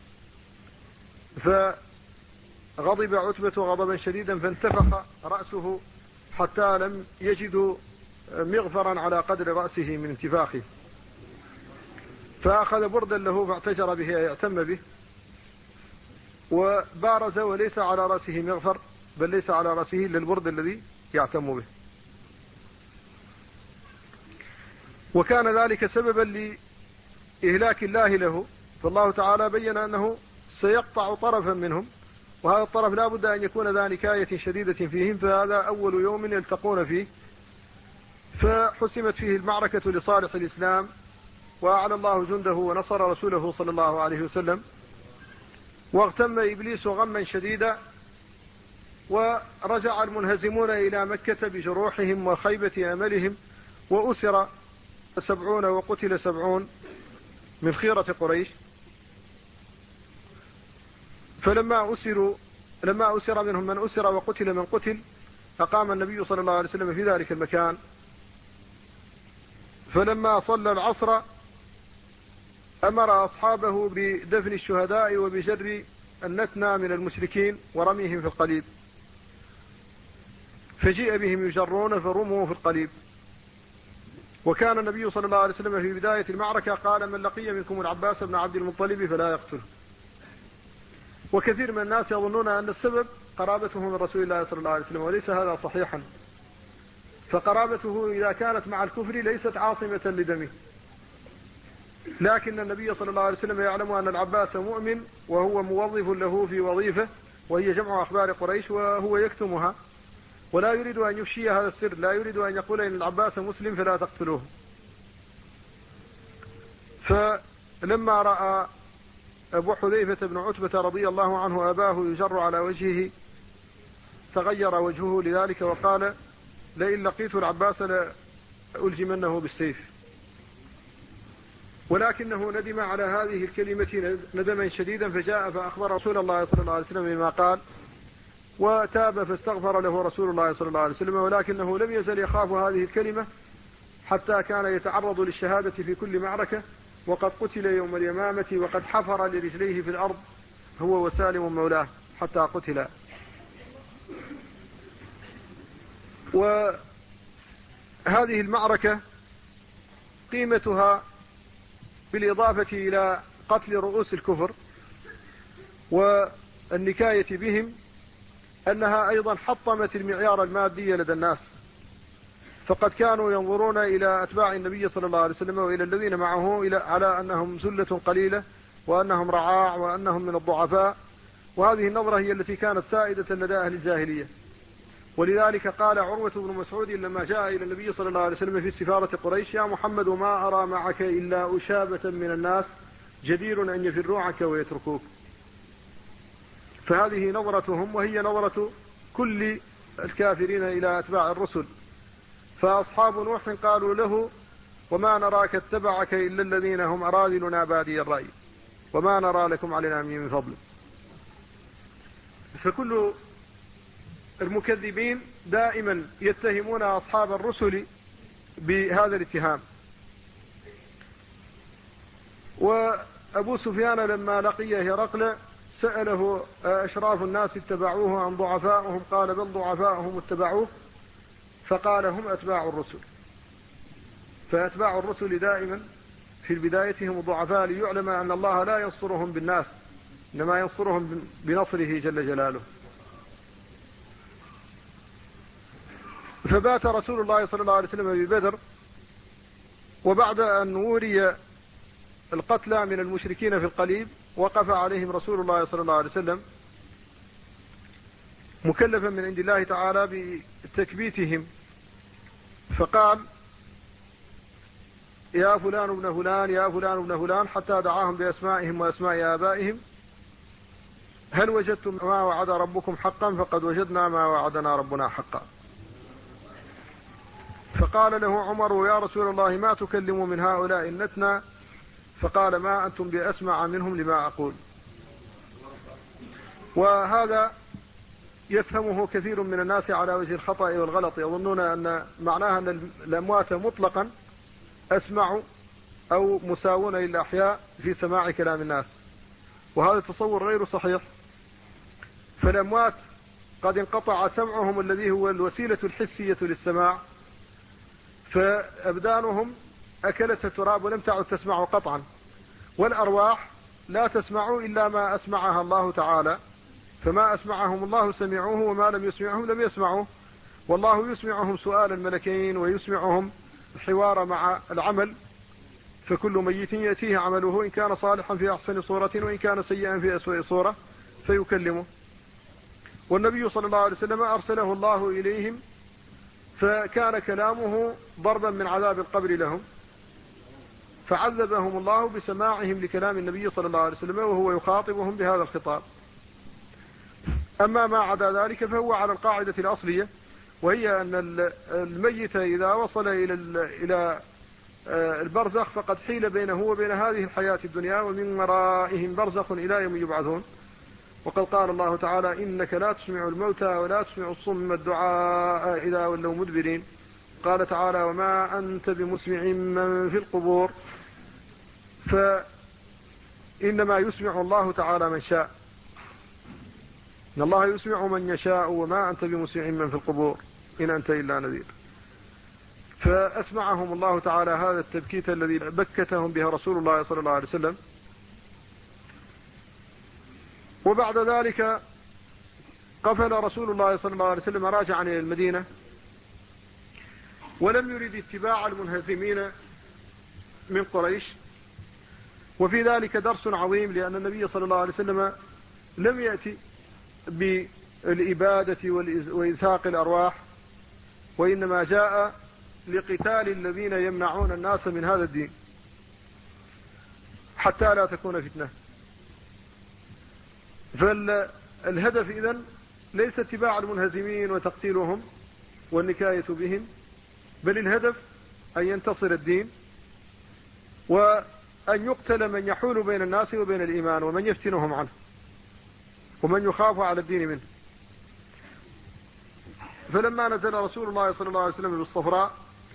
فغضب عتبة غضبا شديدا فانتفخ رأسه حتى لم يجدوا مغفرا على قدر رأسه من انتفاخه، فأخذ بردا له فاعتجر به يعتم به وبارز وليس على رأسه مغفر، بل ليس على رأسه إلا البرد الذي يعتم به. وكان ذلك سببا لإهلاك الله له، فالله تعالى بين أنه سيقطع طرفا منهم، وهذا الطرف لا بد أن يكون ذا نكاية شديدة فيهم، فهذا أول يوم يلتقون فيه. فحسمت فيه المعركة لصالح الإسلام وأعلى الله جنده ونصر رسوله صلى الله عليه وسلم. واغتم إبليس غما شديدا، ورجع المنهزمون إلى مكة بجروحهم وخيبة أملهم، وأسر 70 وقتل 70 من خيرة قريش. فلما أسر منهم من أسر وقتل من قتل، أقام النبي صلى الله عليه وسلم في ذلك المكان. فلما صلى العصر أمر أصحابه بدفن الشهداء وبجر النتنى من المشركين ورميهم في القليب، فجيء بهم يجرون فرموا في القليب. وكان النبي صلى الله عليه وسلم في بداية المعركة قال من لقي منكم العباس بن عبد المطلب فلا يقتله. وكثير من الناس يظنون أن السبب قرابته من رسول الله صلى الله عليه وسلم، وليس هذا صحيحا، فقرابته إذا كانت مع الكفر ليست عاصمة لدمه، لكن النبي صلى الله عليه وسلم يعلم أن العباس مؤمن وهو موظف له في وظيفة وهي جمع أخبار قريش، وهو يكتمها ولا يريد أن يفشي هذا السر، لا يريد أن يقول إن العباس مسلم فلا تقتلوه. فلما رأى أبو حذيفة بن عتبة رضي الله عنه أباه يجر على وجهه تغير وجهه لذلك وقال لئن لقيت العباس لألجمنه بالسيف. ولكنه ندم على هذه الكلمة ندما شديدا، فجاء فأخبر رسول الله صلى الله عليه وسلم بما قال، وتاب فاستغفر له رسول الله صلى الله عليه وسلم، ولكنه لم يزل يخاف هذه الكلمة حتى كان يتعرض للشهادة في كل معركة، وقد قتل يوم اليمامة وقد حفر لرجليه في الأرض هو وسالم مولاه حتى قتل. وهذه المعركة قيمتها بالإضافة إلى قتل رؤوس الكفر والنكاية بهم أنها أيضا حطمت المعيار المادي لدى الناس، فقد كانوا ينظرون إلى أتباع النبي صلى الله عليه وسلم وإلى الذين معه على أنهم زلة قليلة وأنهم رعاع وأنهم من الضعفاء، وهذه النظرة هي التي كانت سائدة لدى أهل الجاهلية. ولذلك قال عروة بن مسعود لما جاء إلى النبي صلى الله عليه وسلم في سفارة قريش: يا محمد ما أرى معك إلا أشابة من الناس جدير أن يفروا عنك ويتركوك. فهذه نظرتهم وهي نظرة كل الكافرين إلى أتباع الرسل. فأصحاب نوح قالوا له: وما نراك اتبعك إلا الذين هم أراذلنا بادي الرأي وما نرى لكم علينا من فضل. فكل المكذبين دائما يتهمون أصحاب الرسل بهذا الاتهام. وأبو سفيان لما لقي هرقل سأله: أشراف الناس اتبعوه أم ضعفاؤهم؟ قال: بل ضعفاؤهم اتبعوه. فقال: هم أتباع الرسل. فأتباع الرسل دائما في البداية هم ضعفاء، ليعلم أن الله لا ينصرهم بالناس إنما ينصرهم بنصره جل جلاله. فبات رسول الله صلى الله عليه وسلم ببدر، وبعد أن وري القتلى من المشركين في القليب وقف عليهم رسول الله صلى الله عليه وسلم مكلفا من عند الله تعالى بتكبيتهم، فقال: يا فلان ابن فلان يا فلان ابن فلان، حتى دعاهم بأسمائهم وأسماء آبائهم: هل وجدتم ما وعد ربكم حقا؟ فقد وجدنا ما وعدنا ربنا حقا. فقال له عمر: يا رسول الله ما تكلم من هؤلاء النتنى؟ فقال: ما أنتم بأسمع منهم لما أقول. وهذا يفهمه كثير من الناس على وجه الخطأ والغلط، يظنون أن معناها أن الأموات مطلقا أسمعوا أو مساوون للأحياء في سماع كلام الناس، وهذا تصور غير صحيح. فالأموات قد انقطع سمعهم الذي هو الوسيلة الحسية للسماع، فأبدانهم أكلت التراب ولم تعد تسمع قطعا، والأرواح لا تسمع إلا ما أسمعها الله تعالى، فما أسمعهم الله سمعوه وما لم يسمعهم لم يسمعوه. والله يسمعهم سؤال الملكين ويسمعهم الحوار مع العمل، فكل ميت يأتيه عمله إن كان صالحا في أحسن صورة وإن كان سيئا في أسوأ صورة فيكلمه. والنبي صلى الله عليه وسلم أرسله الله إليهم، فكان كلامه ضربا من عذاب القبر لهم، فعذبهم الله بسماعهم لكلام النبي صلى الله عليه وسلم وهو يخاطبهم بهذا الخطاب. أما ما عدا ذلك فهو على القاعدة الأصلية، وهي أن الميت إذا وصل إلى البرزخ فقد حيل بينه وبين هذه الحياة الدنيا، ومن ورائهم برزخ إلى يوم يبعثون. وقد قال الله تعالى: إنك لا تسمع الموتى ولا تسمع الصم الدعاء إذا ولوا مدبرين. قال تعالى: وما أنت بمسمع من في القبور. فإنما يسمع الله تعالى من شاء، إن الله يسمع من يشاء وما أنت بمسمع من في القبور إن أنت إلا نذير. فأسمعهم الله تعالى هذا التبكيت الذي بكتهم به رسول الله صلى الله عليه وسلم. وبعد ذلك قفل رسول الله صلى الله عليه وسلم راجعا إلى المدينة، ولم يرد اتباع المنهزمين من قريش. وفي ذلك درس عظيم، لأن النبي صلى الله عليه وسلم لم يأتي بالإبادة وإزهاق الأرواح، وإنما جاء لقتال الذين يمنعون الناس من هذا الدين حتى لا تكون فتنة. فالهدف إذن ليس اتباع المنهزمين وتقتيلهم والنكاية بهم، بل الهدف أن ينتصر الدين، وأن يقتل من يحول بين الناس وبين الإيمان، ومن يفتنهم عنه، ومن يخاف على الدين منه. فلما نزل رسول الله صلى الله عليه وسلم بالصفراء،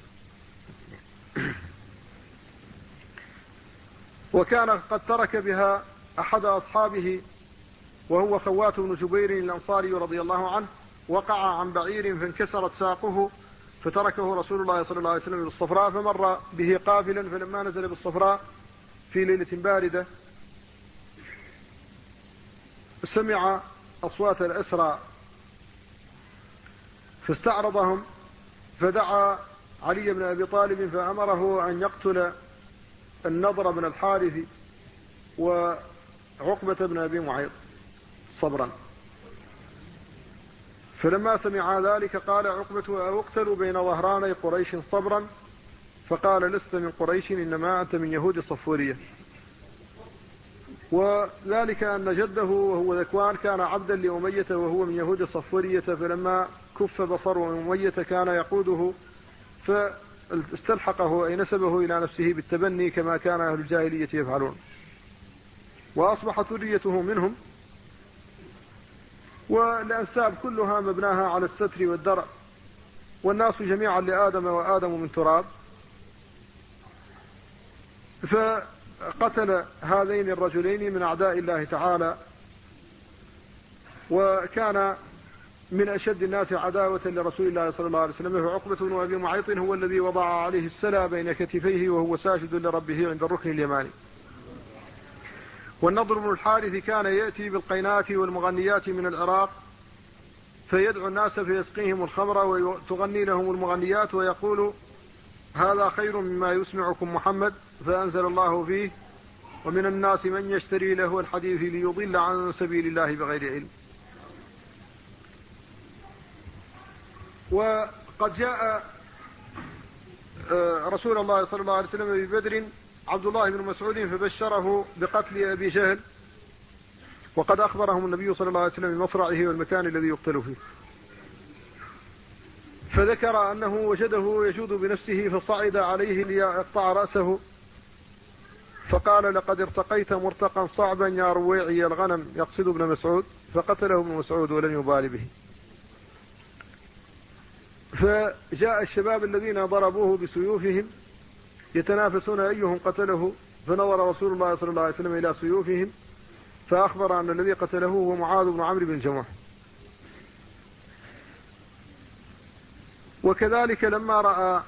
وكان قد ترك بها أحد أصحابه وهو خوات بن جبير الأنصاري رضي الله عنه، وقع عن بعير فانكسرت ساقه فتركه رسول الله صلى الله عليه وسلم بالصفراء، فمر به قافلا، فلما نزل بالصفراء في ليلة باردة سمع أصوات الأسرى فاستعرضهم، فدعا علي بن أبي طالب فأمره أن يقتل النضر بن الحارث وعقبة بن أبي معيط صبرا. فلما سمع ذلك قال عقبة: أقتل بين ظهراني قريش صبرا؟ فقال: لست من قريش، إنما أنت من يهود صفورية. وذلك أن جده وهو ذكوان كان عبدا لأمية وهو من يهود صفورية، فلما كف بصر أمية كان يقوده فاستلحقه أي نسبه إلى نفسه بالتبني كما كان أهل الجاهلية يفعلون، وأصبحت ذريته منهم. والأنساب كلها مبناها على الستر والدرع، والناس جميعا لآدم وآدم من تراب. فقتل هذين الرجلين من أعداء الله تعالى، وكان من أشد الناس عداوة لرسول الله صلى الله عليه وسلم. فعقبة بن أبي معيط هو الذي وضع عليه السلا بين كتفيه وهو ساجد لربه عند الركن اليماني. والنضر بن الحارث كان يأتي بالقينات والمغنيات من العراق فيدعو الناس فيسقيهم الخمر وتغني لهم المغنيات ويقول: هذا خير مما يسمعكم محمد. فأنزل الله فيه: ومن الناس من يشتري له الحديث ليضل عن سبيل الله بغير علم. وقد جاء رسول الله صلى الله عليه وسلم ببدر عبد الله بن مسعود فبشره بقتل أبي جهل، وقد أخبرهم النبي صلى الله عليه وسلم بمصرعه والمكان الذي يقتل فيه. فذكر أنه وجده يجود بنفسه فصعد عليه ليقطع رأسه، فقال: لقد ارتقيت مرتقا صعبا يا رويعي الغنم، يقصد ابن مسعود، فقتله ابن مسعود ولم يبال به. فجاء الشباب الذين ضربوه بسيوفهم يتنافسون أيهم قتله، فنظر رسول الله صلى الله عليه وسلم إلى سيوفهم فأخبر أن الذي قتله هو معاذ بن عمرو بن الجموح. وكذلك لما رأى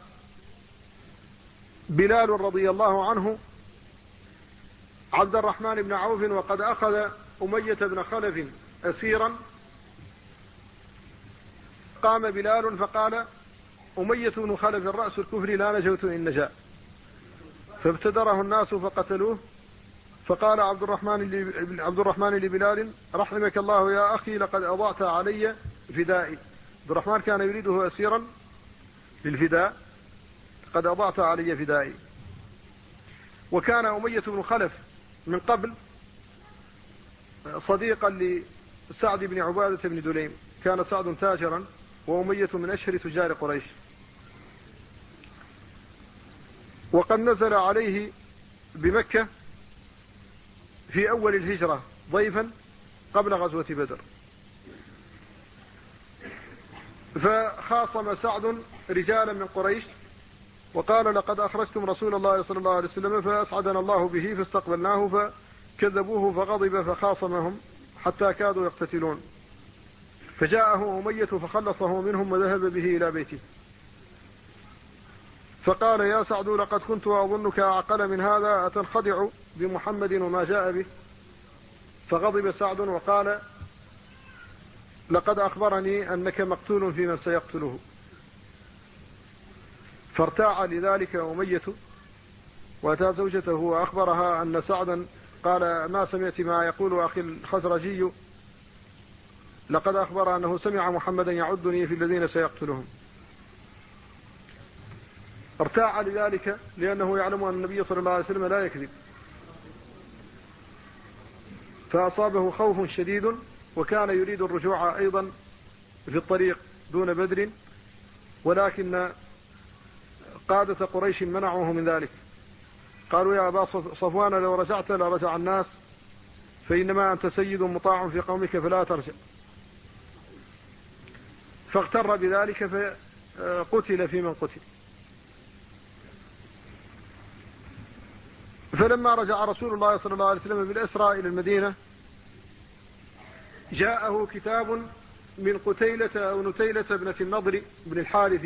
بلال رضي الله عنه عبد الرحمن بن عوف وقد أخذ أمية بن خلف أسيرا، قام بلال فقال: أمية بن خلف رأس الكفر لا نجوت إن نجا. فابتدره الناس فقتلوه. فقال عبد الرحمن لبلال: رحمك الله يا أخي، لقد أضعت علي فدائي. عبد الرحمن كان يريده أسيرا للفداء، قد أضعت علي فدائي. وكان أمية بن خلف من قبل صديقا لسعد بن عبادة بن دليم، كان سعد تاجرا وأمية من أشهر تجار قريش. وقد نزل عليه بمكة في أول الهجرة ضيفا قبل غزوة بدر، فخاصم سعد رجالا من قريش وقال: لقد أخرجتم رسول الله صلى الله عليه وسلم فأسعدنا الله به، فاستقبلناه فكذبوه فغضب فخاصمهم حتى كادوا يقتتلون، فجاءه أمية فخلصه منهم وذهب به إلى بيته، فقال: يا سعد لقد كنت أظنك أعقل من هذا، أتنخدع بمحمد وما جاء به؟ فغضب سعد وقال: لقد أخبرني أنك مقتول في من سيقتله. فارتاع لذلك أمية وأتى زوجته وأخبرها أن سعدا قال: ما سمعت ما يقول أخي الخزرجي، لقد أخبر أنه سمع محمدا يعدني في الذين سيقتلهم. ارتاع لذلك لأنه يعلم أن النبي صلى الله عليه وسلم لا يكذب، فأصابه خوف شديد، وكان يريد الرجوع أيضا في الطريق دون بدر، ولكن قادة قريش منعوه من ذلك، قالوا: يا أبا صفوان لو رجعت لرجع الناس، فإنما أنت سيد مطاع في قومك فلا ترجع. فاغتر بذلك فقتل في من قتل. فلما رجع رسول الله صلى الله عليه وسلم بالأسرى إلى المدينة جاءه كتاب من قتيلة أو نتيلة ابنة النضر بن الحارث،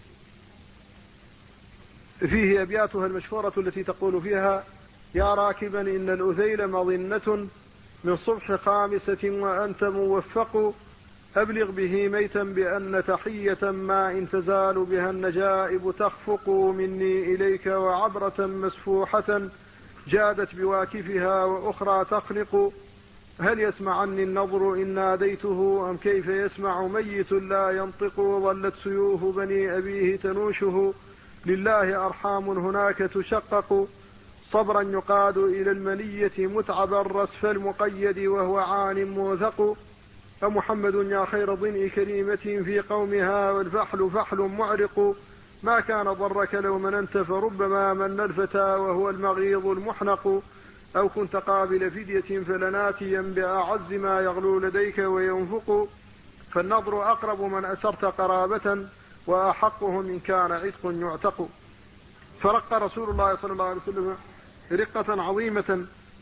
فيه أبياتها المشهورة التي تقول فيها: يا راكبا إن الأذيل مظنة من صبح خامسة وأنت موفق، أبلغ به ميتا بأن تحية ما إن تزال بها النجائب تخفق، مني إليك وعبرة مسفوحة جادت بواكفها وأخرى تخنق، هل يسمعني النظر إن ناديته أم كيف يسمع ميت لا ينطق، ظلت سيوف بني أبيه تنوشه لله أرحام هناك تشقق، صبرا يقاد إلى المنية متعب الرسف المقيد وهو عان موثق، فمحمد يا خير ضنء كريمة في قومها والفحل فحل معرق، ما كان ضرك لو مننت فربما من الفتى وهو المغيظ المحنق، أو كنت قابل فدية فلناتيا بأعز ما يغلو لديك وينفق، فالنظر أقرب من أسرت قرابة وأحقه من كان عتق يعتق. فرق رسول الله صلى الله عليه وسلم رقة عظيمة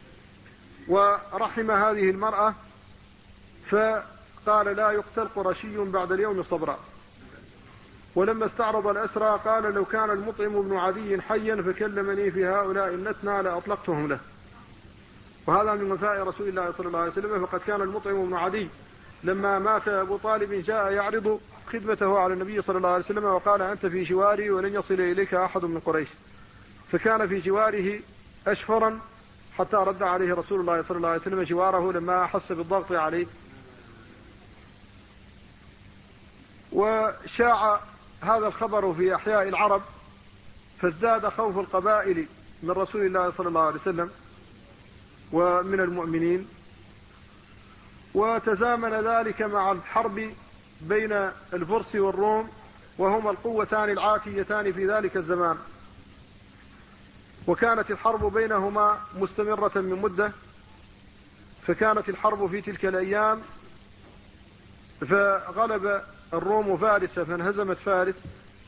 ورحم هذه المرأة، فقال: لا يقتل قرشي بعد اليوم صبرا. ولما استعرض الأسرى قال: لو كان المطعم بن عدي حيا فكلمني في هؤلاء النتنى لأطلقتهم له. وهذا من وفاء رسول الله صلى الله عليه وسلم، فقد كان المطعم بن عدي لما مات أبو طالب جاء يعرض خدمته على النبي صلى الله عليه وسلم وقال: أنت في جواري ولن يصل إليك أحد من قريش، فكان في جواره أشهرا حتى رد عليه رسول الله صلى الله عليه وسلم جواره لما أحس بالضغط عليه. وشاع هذا الخبر في أحياء العرب، فازداد خوف القبائل من رسول الله صلى الله عليه وسلم ومن المؤمنين، وتزامن ذلك مع الحرب بين الفرس والروم، وهما القوتان العاتيتان في ذلك الزمان، وكانت الحرب بينهما مستمرة من مدة. فكانت الحرب في تلك الأيام فغلب الروم فارس فانهزمت فارس،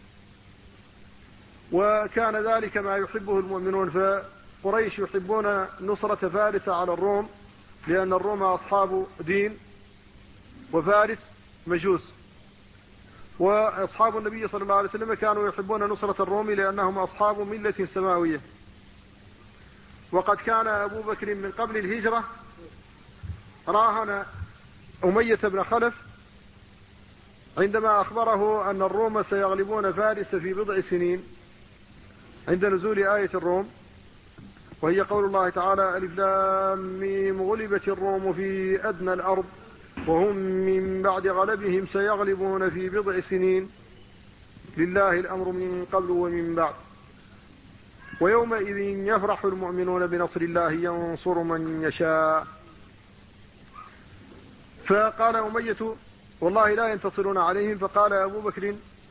وكان ذلك ما يحبه المؤمنون، فقريش يحبون نصرة فارس على الروم لأن الروم أصحاب دين وفارس مجوس، وأصحاب النبي صلى الله عليه وسلم كانوا يحبون نصرة الروم لأنهم أصحاب ملة سماوية. وقد كان أبو بكر من قبل الهجرة راهن أمية بن خلف عندما أخبره أن الروم سيغلبون فارس في بضع سنين عند نزول آية الروم، وهي قول الله تعالى: ألف لام ميم غلبت الروم في أدنى الأرض وهم من بعد غلبهم سيغلبون في بضع سنين لله الأمر من قبل ومن بعد، ويومئذ يفرح المؤمنون بنصر الله ينصر من يشاء. فقال أمية: والله لا ينتصرون عليهم. فقال أبو بكر: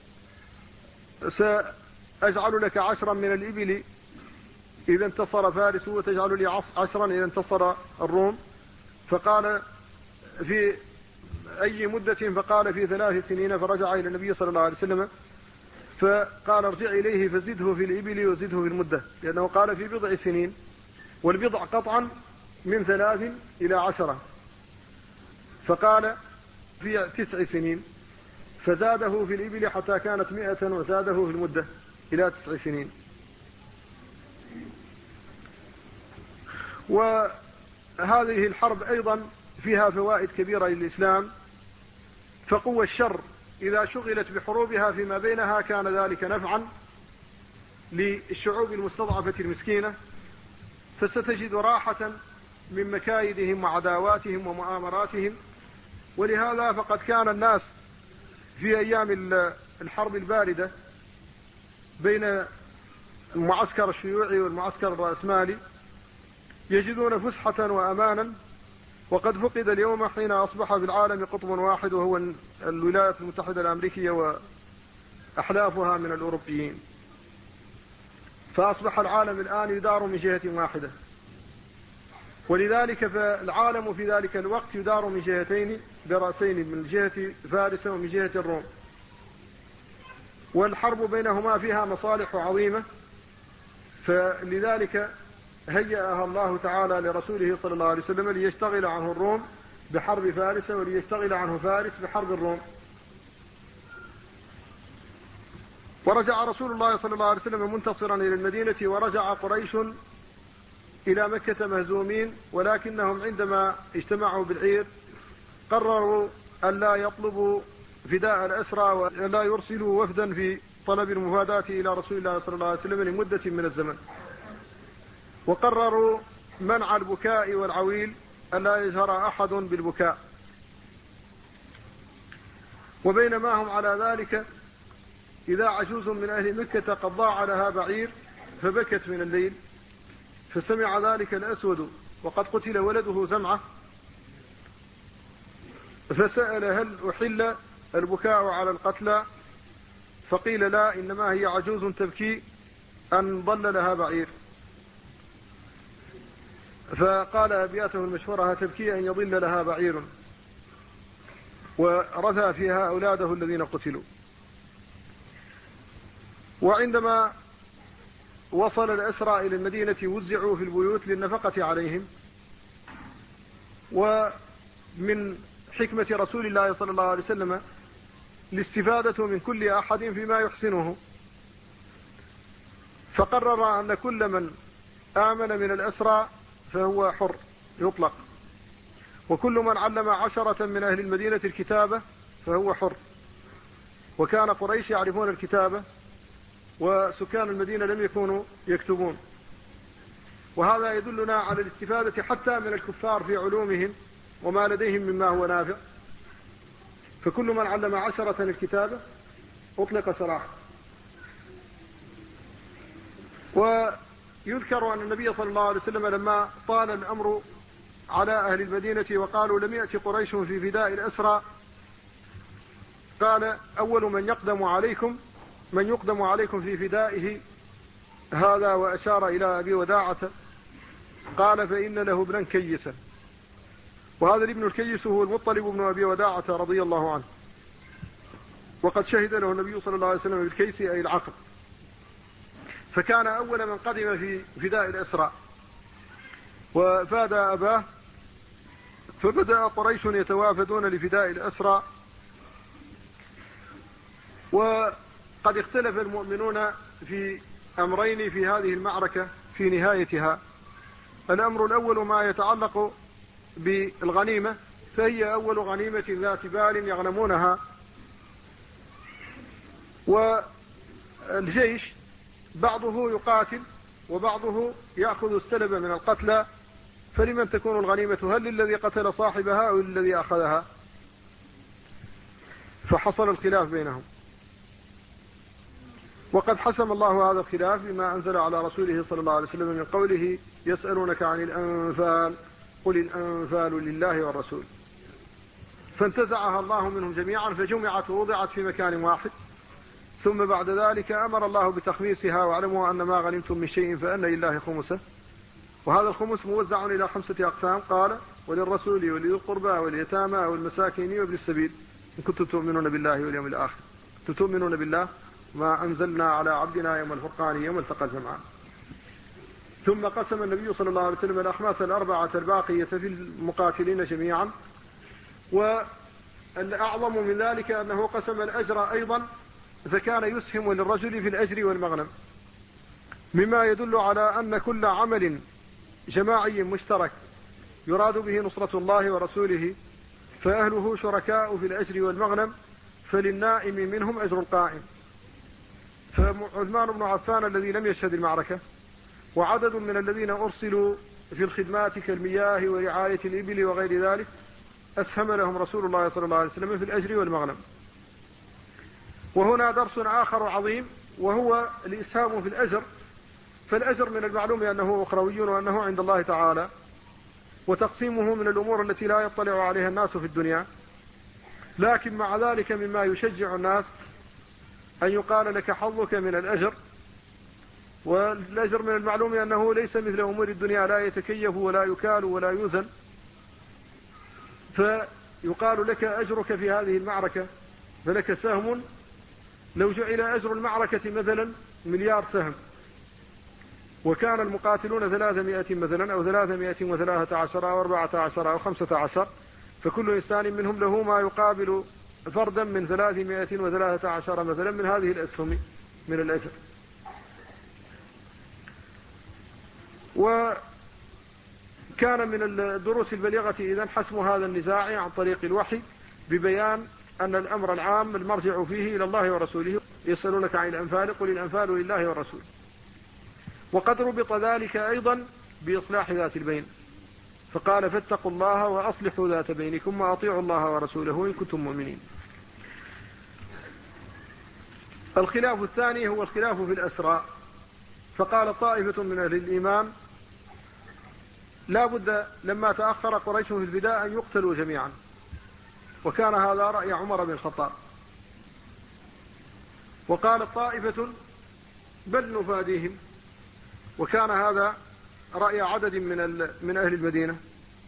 سأجعل لك 10 من الإبل إذا انتصر فارس، وتجعل لي 10 إذا انتصر الروم. فقال: في أي مدة؟ فقال: في 3 سنين. فرجع إلى النبي صلى الله عليه وسلم فقال: ارجع إليه فزده في الإبل وزده في المدة، لأنه قال في بضع سنين، والبضع قطعا من 3 إلى 10. فقال: في 9 سنين. فزاده في الإبل حتى كانت 100، وزاده في المدة إلى 9 سنين. وهذه الحرب أيضا فيها فوائد كبيرة للإسلام، فقوى الشر إذا شغلت بحروبها فيما بينها كان ذلك نفعا للشعوب المستضعفة المسكينة، فستجد راحة من مكايدهم وعداواتهم ومؤامراتهم. ولهذا فقد كان الناس في أيام الحرب الباردة بين المعسكر الشيوعي والمعسكر الرأسمالي يجدون فسحة وأمانا، وقد فقد اليوم حين أصبح في العالم قطب واحد وهو الولايات المتحدة الأمريكية وأحلافها من الأوروبيين، فأصبح العالم الآن يدار من جهة واحدة، ولذلك فالعالم في ذلك الوقت يدار من جهتين برأسين، من جهة فارس ومن جهة الروم، والحرب بينهما فيها مصالح عظيمة. فلذلك هيأها الله تعالى لرسوله صلى الله عليه وسلم ليشتغل عنه الروم بحرب فارس وليشتغل عنه فارس بحرب الروم. ورجع رسول الله صلى الله عليه وسلم منتصرا إلى المدينة، ورجع قريش إلى مكة مهزومين، ولكنهم عندما اجتمعوا بالعير قرروا ألا يطلبوا فداء الأسرى ولا يرسلوا وفدا في طلب المفاداة إلى رسول الله صلى الله عليه وسلم لمدة من الزمن، وقرروا منع البكاء والعويل، ألا يجهر أحد بالبكاء. وبينما هم على ذلك إذا عجوز من أهل مكة قد ضاع لها بعير فبكت من الليل، فسمع ذلك الأسود وقد قتل ولده زمعة، فسأل هل أحل البكاء على القتلى؟ فقيل لا، إنما هي عجوز تبكي أن ضل لها بعير. فقال أبياته المشهورة تبكي أن يضل لها بعير، ورثى فيها أولاده الذين قتلوا. وعندما وصل الأسرى إلى المدينة وزعوا في البيوت للنفقة عليهم. ومن حكمة رسول الله صلى الله عليه وسلم الاستفادة من كل أحد فيما يحسنه، فقرر أن كل من آمن من الأسرى فهو حر يطلق، وكل من علم 10 من أهل المدينة الكتابة فهو حر. وكان قريش يعرفون الكتابة وسكان المدينة لم يكونوا يكتبون، وهذا يدلنا على الاستفادة حتى من الكفار في علومهم وما لديهم مما هو نافع. فكل من علم 10 الكتابة أطلق سراحا. ويذكر أن النبي صلى الله عليه وسلم لما طال الأمر على أهل المدينة وقالوا لم يأتي قريش في فداء الأسرى، قال أول من يقدم عليكم في فدائه هذا، وأشار إلى أبي وداعة، قال فإن له ابنا كيسا. وهذا الابن الكيس هو المطلب بن أبي وداعة رضي الله عنه، وقد شهد له النبي صلى الله عليه وسلم بالكيس أي العقل، فكان أول من قدم في فداء الأسرى وفاد أباه. فبدأ قريش يتوافدون لفداء الأسرى، وقد اختلف المؤمنون في أمرين في هذه المعركة في نهايتها. الأمر الأول ما يتعلق بالغنيمة، فهي أول غنيمة ذات بال يغنمونها. والجيش بعضه يقاتل وبعضه يأخذ السلب من القتلى، فلمن تكون الغنيمة؟ هل للذي قتل صاحبها أو للذي أخذها؟ فحصل الخلاف بينهم، وقد حسم الله هذا الخلاف بما أنزل على رسوله صلى الله عليه وسلم من قوله يسألونك عن الأنفال قل الأنفال لله والرسول، فانتزعها الله منهم جميعا فجمعت ووضعت في مكان واحد. ثم بعد ذلك أمر الله بتخميسها، واعلموا أن ما غنمتم من شيء فأن لله خمسه، وهذا الخمس موزع إلى 5 أقسام، قال وللرسول ولذي القربى واليتامى والمساكين وابن السبيل إن كنتم تؤمنون بالله واليوم الآخر. تؤمنون بالله ما أنزلنا على عبدنا يوم الفرقان يوم التقى الجمعان. ثم قسم النبي صلى الله عليه وسلم الأخماس 4 الباقية في المقاتلين جميعا. والأعظم من ذلك أنه قسم الأجر أيضا، فكان يسهم للرجل في الأجر والمغنم، مما يدل على أن كل عمل جماعي مشترك يراد به نصرة الله ورسوله فأهله شركاء في الأجر والمغنم، فللنائم منهم أجر القائم. فعثمان بن عفان الذي لم يشهد المعركة وعدد من الذين أرسلوا في الخدمات كالمياه ورعاية الإبل وغير ذلك أسهم لهم رسول الله صلى الله عليه وسلم في الأجر والمغنم. وهنا درس آخر عظيم، وهو الإسهام في الأجر. فالأجر من المعلوم أنه أخروي وأنه عند الله تعالى، وتقسيمه من الأمور التي لا يطلع عليها الناس في الدنيا. لكن مع ذلك مما يشجع الناس أن يقال لك حظك من الأجر. والأجر من المعلوم أنه ليس مثل أمور الدنيا، لا يتكيف ولا يكال ولا يوزن. فيقال لك أجرك في هذه المعركة فلك سهم، لو جعل أجر المعركة مثلا 1,000,000 سهم، وكان المقاتلون 300 مثلا أو 313 أو 14 أو 15، فكل إنسان منهم له ما يقابل فردا من 313 مثلا من هذه الأسهم من الأجر. وكان من الدروس البليغة إذن حسم هذا النزاع عن طريق الوحي ببيان أن الأمر العام المرجع فيه إلى الله ورسوله. يسألونك عن الأنفال قل الأنفال لله والرسول. وقد ربط ذلك أيضا بإصلاح ذات البين، فقال فاتقوا الله وأصلحوا ذات بينكم وأطيعوا الله ورسوله إن كنتم مؤمنين. الخلاف الثاني هو الخلاف في الأسرى. فقال طائفة من أهل الإيمان لا بد لما تأخر قريش في البداية أن يقتلوا جميعا، وكان هذا رأي عمر بن الخطاب. وقال طائفة بل نفاديهم، وكان هذا رأي عدد من أهل المدينة.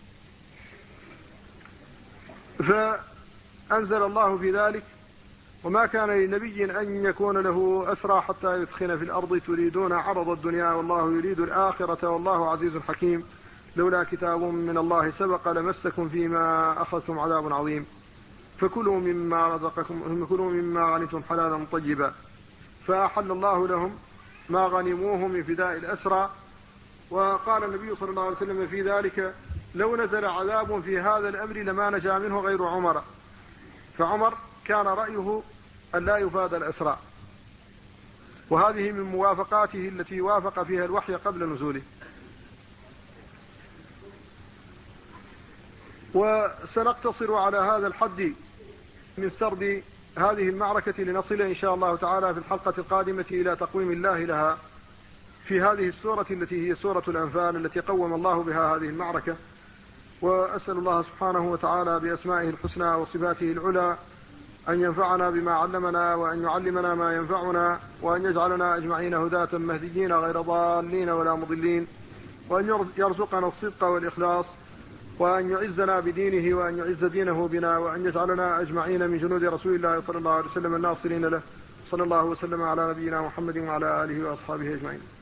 فأنزل الله في ذلك وما كان لنبي أن يكون له أسرى حتى يثخن في الأرض تريدون عرض الدنيا والله يريد الآخرة والله عزيز حكيم لولا كتاب من الله سبق لمسكم فيما أخذتم عذاب عظيم فكلوا مما رزقكم كلوا مما غنمتم حلالا طيبا. فأحل الله لهم ما غنموه من فداء الأسرى. وقال النبي صلى الله عليه وسلم في ذلك لو نزل عذاب في هذا الأمر لما نجا منه غير عمر. فعمر كان رأيه أن لا يفاد الأسرى، وهذه من موافقاته التي وافق فيها الوحي قبل نزوله. وسنقتصر على هذا الحد من سرد هذه المعركة لنصل إن شاء الله تعالى في الحلقة القادمة إلى تقويم الله لها في هذه السورة التي هي سورة الأنفال التي قوم الله بها هذه المعركة. وأسأل الله سبحانه وتعالى بأسمائه الحسنى وصفاته العلى أن ينفعنا بما علمنا وأن يعلمنا ما ينفعنا وأن يجعلنا أجمعين هداة مهديين غير ضالين ولا مضلين، وأن يرزقنا الصدق والإخلاص، وأن يعزنا بدينه وأن يعز دينه بنا، وأن يجعلنا أجمعين من جنود رسول الله صلى الله عليه وسلم الناصرين له. صلى الله وسلم على نبينا محمد وعلى آله وأصحابه أجمعين.